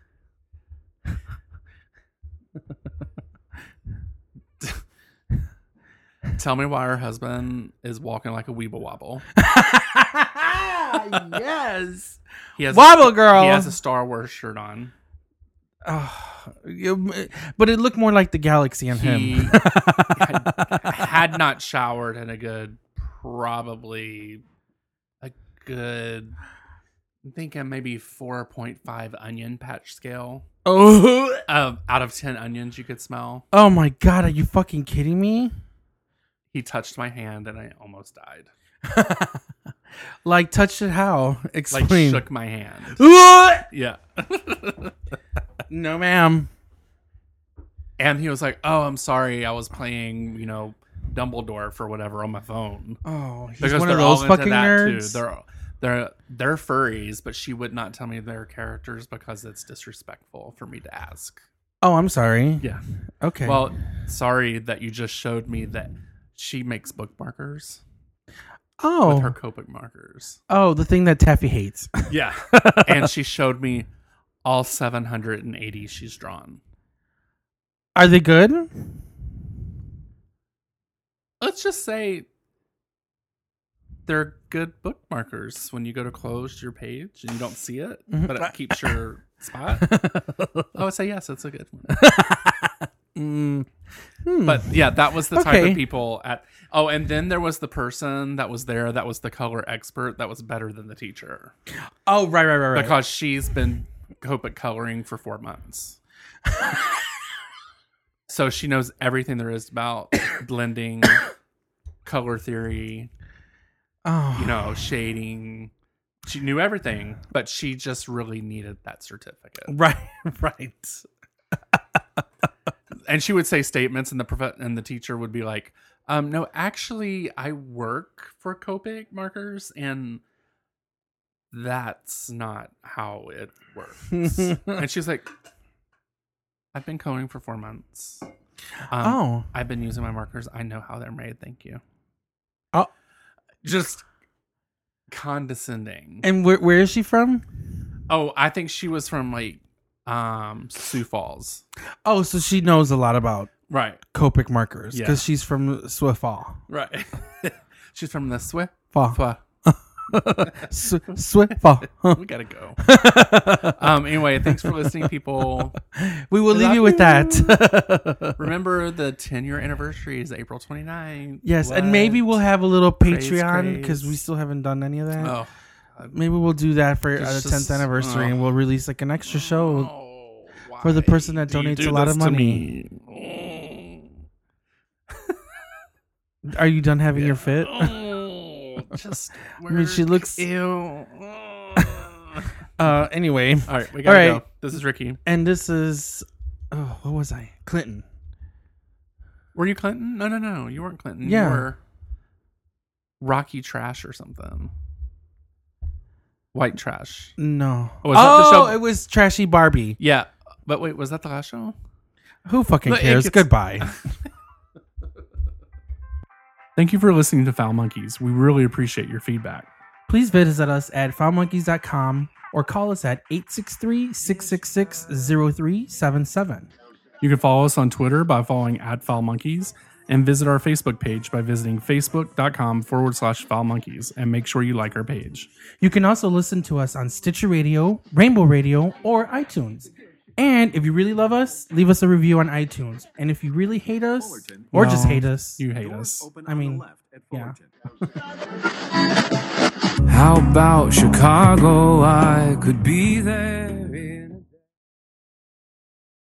[SPEAKER 4] Tell me why her husband is walking like a weeble wobble.
[SPEAKER 5] Yes.
[SPEAKER 4] He has
[SPEAKER 5] Wobble
[SPEAKER 4] a,
[SPEAKER 5] girl.
[SPEAKER 4] He has a Star Wars shirt on.
[SPEAKER 5] Oh, you- but it looked more like the galaxy on
[SPEAKER 4] He
[SPEAKER 5] him.
[SPEAKER 4] had, had not showered in a good, probably a good, I'm thinking maybe four point five onion patch scale.
[SPEAKER 5] Oh.
[SPEAKER 4] Uh, out of ten onions you could smell.
[SPEAKER 5] Oh my god, are you fucking kidding me?
[SPEAKER 4] He touched my hand and I almost died.
[SPEAKER 5] Like touched it how?
[SPEAKER 4] Like
[SPEAKER 5] Explain.
[SPEAKER 4] shook my hand.
[SPEAKER 5] What?
[SPEAKER 4] Yeah.
[SPEAKER 5] No, ma'am.
[SPEAKER 4] And he was like, "Oh, I'm sorry. I was playing, you know, Dumbledore for whatever on my phone."
[SPEAKER 5] Oh, he's
[SPEAKER 4] Because
[SPEAKER 5] one
[SPEAKER 4] they're
[SPEAKER 5] of those
[SPEAKER 4] all into
[SPEAKER 5] fucking
[SPEAKER 4] that
[SPEAKER 5] nerds.
[SPEAKER 4] too. They're they're they're furries, but she would not tell me their characters because it's disrespectful for me to ask.
[SPEAKER 5] Oh, I'm sorry.
[SPEAKER 4] Yeah.
[SPEAKER 5] Okay.
[SPEAKER 4] Well, sorry that you just showed me that she makes bookmarkers
[SPEAKER 5] oh,
[SPEAKER 4] with her Copic markers.
[SPEAKER 5] oh, the thing that Taffy hates.
[SPEAKER 4] Yeah. And she showed me all seven hundred eighty she's drawn.
[SPEAKER 5] Are they good?
[SPEAKER 4] Let's just say they're good bookmarkers when you go to close your page and you don't see it, but it keeps your spot. I would say yes, it's a good one.
[SPEAKER 5] Mm. Hmm.
[SPEAKER 4] But yeah, that was the type
[SPEAKER 5] Okay.
[SPEAKER 4] of people at. Oh, and then there was the person that was there that was the color expert that was better than the teacher
[SPEAKER 5] Oh, right, right, right, right.
[SPEAKER 4] because she's been Copic coloring for four months. So she knows everything there is about blending, color theory,
[SPEAKER 5] Oh,
[SPEAKER 4] you know, shading. She knew everything, but she just really needed that certificate.
[SPEAKER 5] right, right.
[SPEAKER 4] And she would say statements, and the prof- and the teacher would be like, um, "No, actually, I work for Copic markers, and that's not how it works." And she's like, "I've been coding for four months. Um,
[SPEAKER 5] Oh.
[SPEAKER 4] I've been using my markers. I know how they're made. Thank you."
[SPEAKER 5] Oh.
[SPEAKER 4] Just condescending.
[SPEAKER 5] And where where is she from?
[SPEAKER 4] Oh, I think she was from like um Sioux Falls.
[SPEAKER 5] Oh, so she knows a lot about
[SPEAKER 4] Right.
[SPEAKER 5] Copic markers
[SPEAKER 4] Yeah.
[SPEAKER 5] because she's from Swift Fall.
[SPEAKER 4] Right. She's from the Swift
[SPEAKER 5] Fall.
[SPEAKER 4] Fall.
[SPEAKER 5] Sw- Swift Fall.
[SPEAKER 4] We gotta go. Um. Anyway, thanks for listening, people.
[SPEAKER 5] We will
[SPEAKER 4] We
[SPEAKER 5] leave
[SPEAKER 4] love
[SPEAKER 5] you with
[SPEAKER 4] you.
[SPEAKER 5] that.
[SPEAKER 4] Remember, the ten-year anniversary is April twenty-ninth.
[SPEAKER 5] Yes, and
[SPEAKER 4] What?
[SPEAKER 5] maybe we'll have a little
[SPEAKER 4] Craze,
[SPEAKER 5] Patreon because
[SPEAKER 4] craze.
[SPEAKER 5] we still haven't done any of that.
[SPEAKER 4] Oh.
[SPEAKER 5] Maybe we'll do that for
[SPEAKER 4] It's
[SPEAKER 5] uh, the
[SPEAKER 4] just-
[SPEAKER 5] tenth anniversary,
[SPEAKER 4] oh.
[SPEAKER 5] and we'll release like an extra show.
[SPEAKER 4] Oh,
[SPEAKER 5] for the
[SPEAKER 4] why
[SPEAKER 5] person that
[SPEAKER 4] do you
[SPEAKER 5] donates
[SPEAKER 4] do
[SPEAKER 5] a lot
[SPEAKER 4] this
[SPEAKER 5] of
[SPEAKER 4] to
[SPEAKER 5] money.
[SPEAKER 4] me?
[SPEAKER 5] Are you done having your fit?
[SPEAKER 4] Oh, just
[SPEAKER 5] I mean, she
[SPEAKER 4] work.
[SPEAKER 5] looks-
[SPEAKER 4] Ew.
[SPEAKER 5] Uh, anyway,
[SPEAKER 4] All right, we gotta
[SPEAKER 5] All right.
[SPEAKER 4] go. This is Ricky.
[SPEAKER 5] and this is oh, what was I? Clinton.
[SPEAKER 4] Were you Clinton? No, no, no. You weren't Clinton.
[SPEAKER 5] Yeah.
[SPEAKER 4] You were Rocky Trash or something. White Trash.
[SPEAKER 5] No.
[SPEAKER 4] Oh, was that the
[SPEAKER 5] oh
[SPEAKER 4] show?
[SPEAKER 5] it was Trashy Barbie.
[SPEAKER 4] Yeah. But wait, was that the last show?
[SPEAKER 5] Who fucking
[SPEAKER 4] But it
[SPEAKER 5] cares?
[SPEAKER 4] gets-
[SPEAKER 5] Goodbye.
[SPEAKER 4] Thank you for listening to Foul Monkeys. We really appreciate your feedback.
[SPEAKER 5] Please visit us at foul monkeys dot com or call us at eight six three, six six six, zero three seven seven.
[SPEAKER 4] You can follow us on Twitter by following at Foul Monkeys and visit our Facebook page by visiting facebook.com forward slash Foul Monkeys and make sure you like our page.
[SPEAKER 5] You can also listen to us on Stitcher Radio, Rainbow Radio, or iTunes. And if you really love us, leave us a review on iTunes. And if you really hate us, or
[SPEAKER 4] No,
[SPEAKER 5] just hate us,
[SPEAKER 4] You hate
[SPEAKER 3] Doors
[SPEAKER 4] us.
[SPEAKER 3] open
[SPEAKER 5] I
[SPEAKER 3] on
[SPEAKER 5] mean,
[SPEAKER 3] the left at
[SPEAKER 5] yeah.
[SPEAKER 3] Fullerton.
[SPEAKER 1] How about Chicago? I could be there.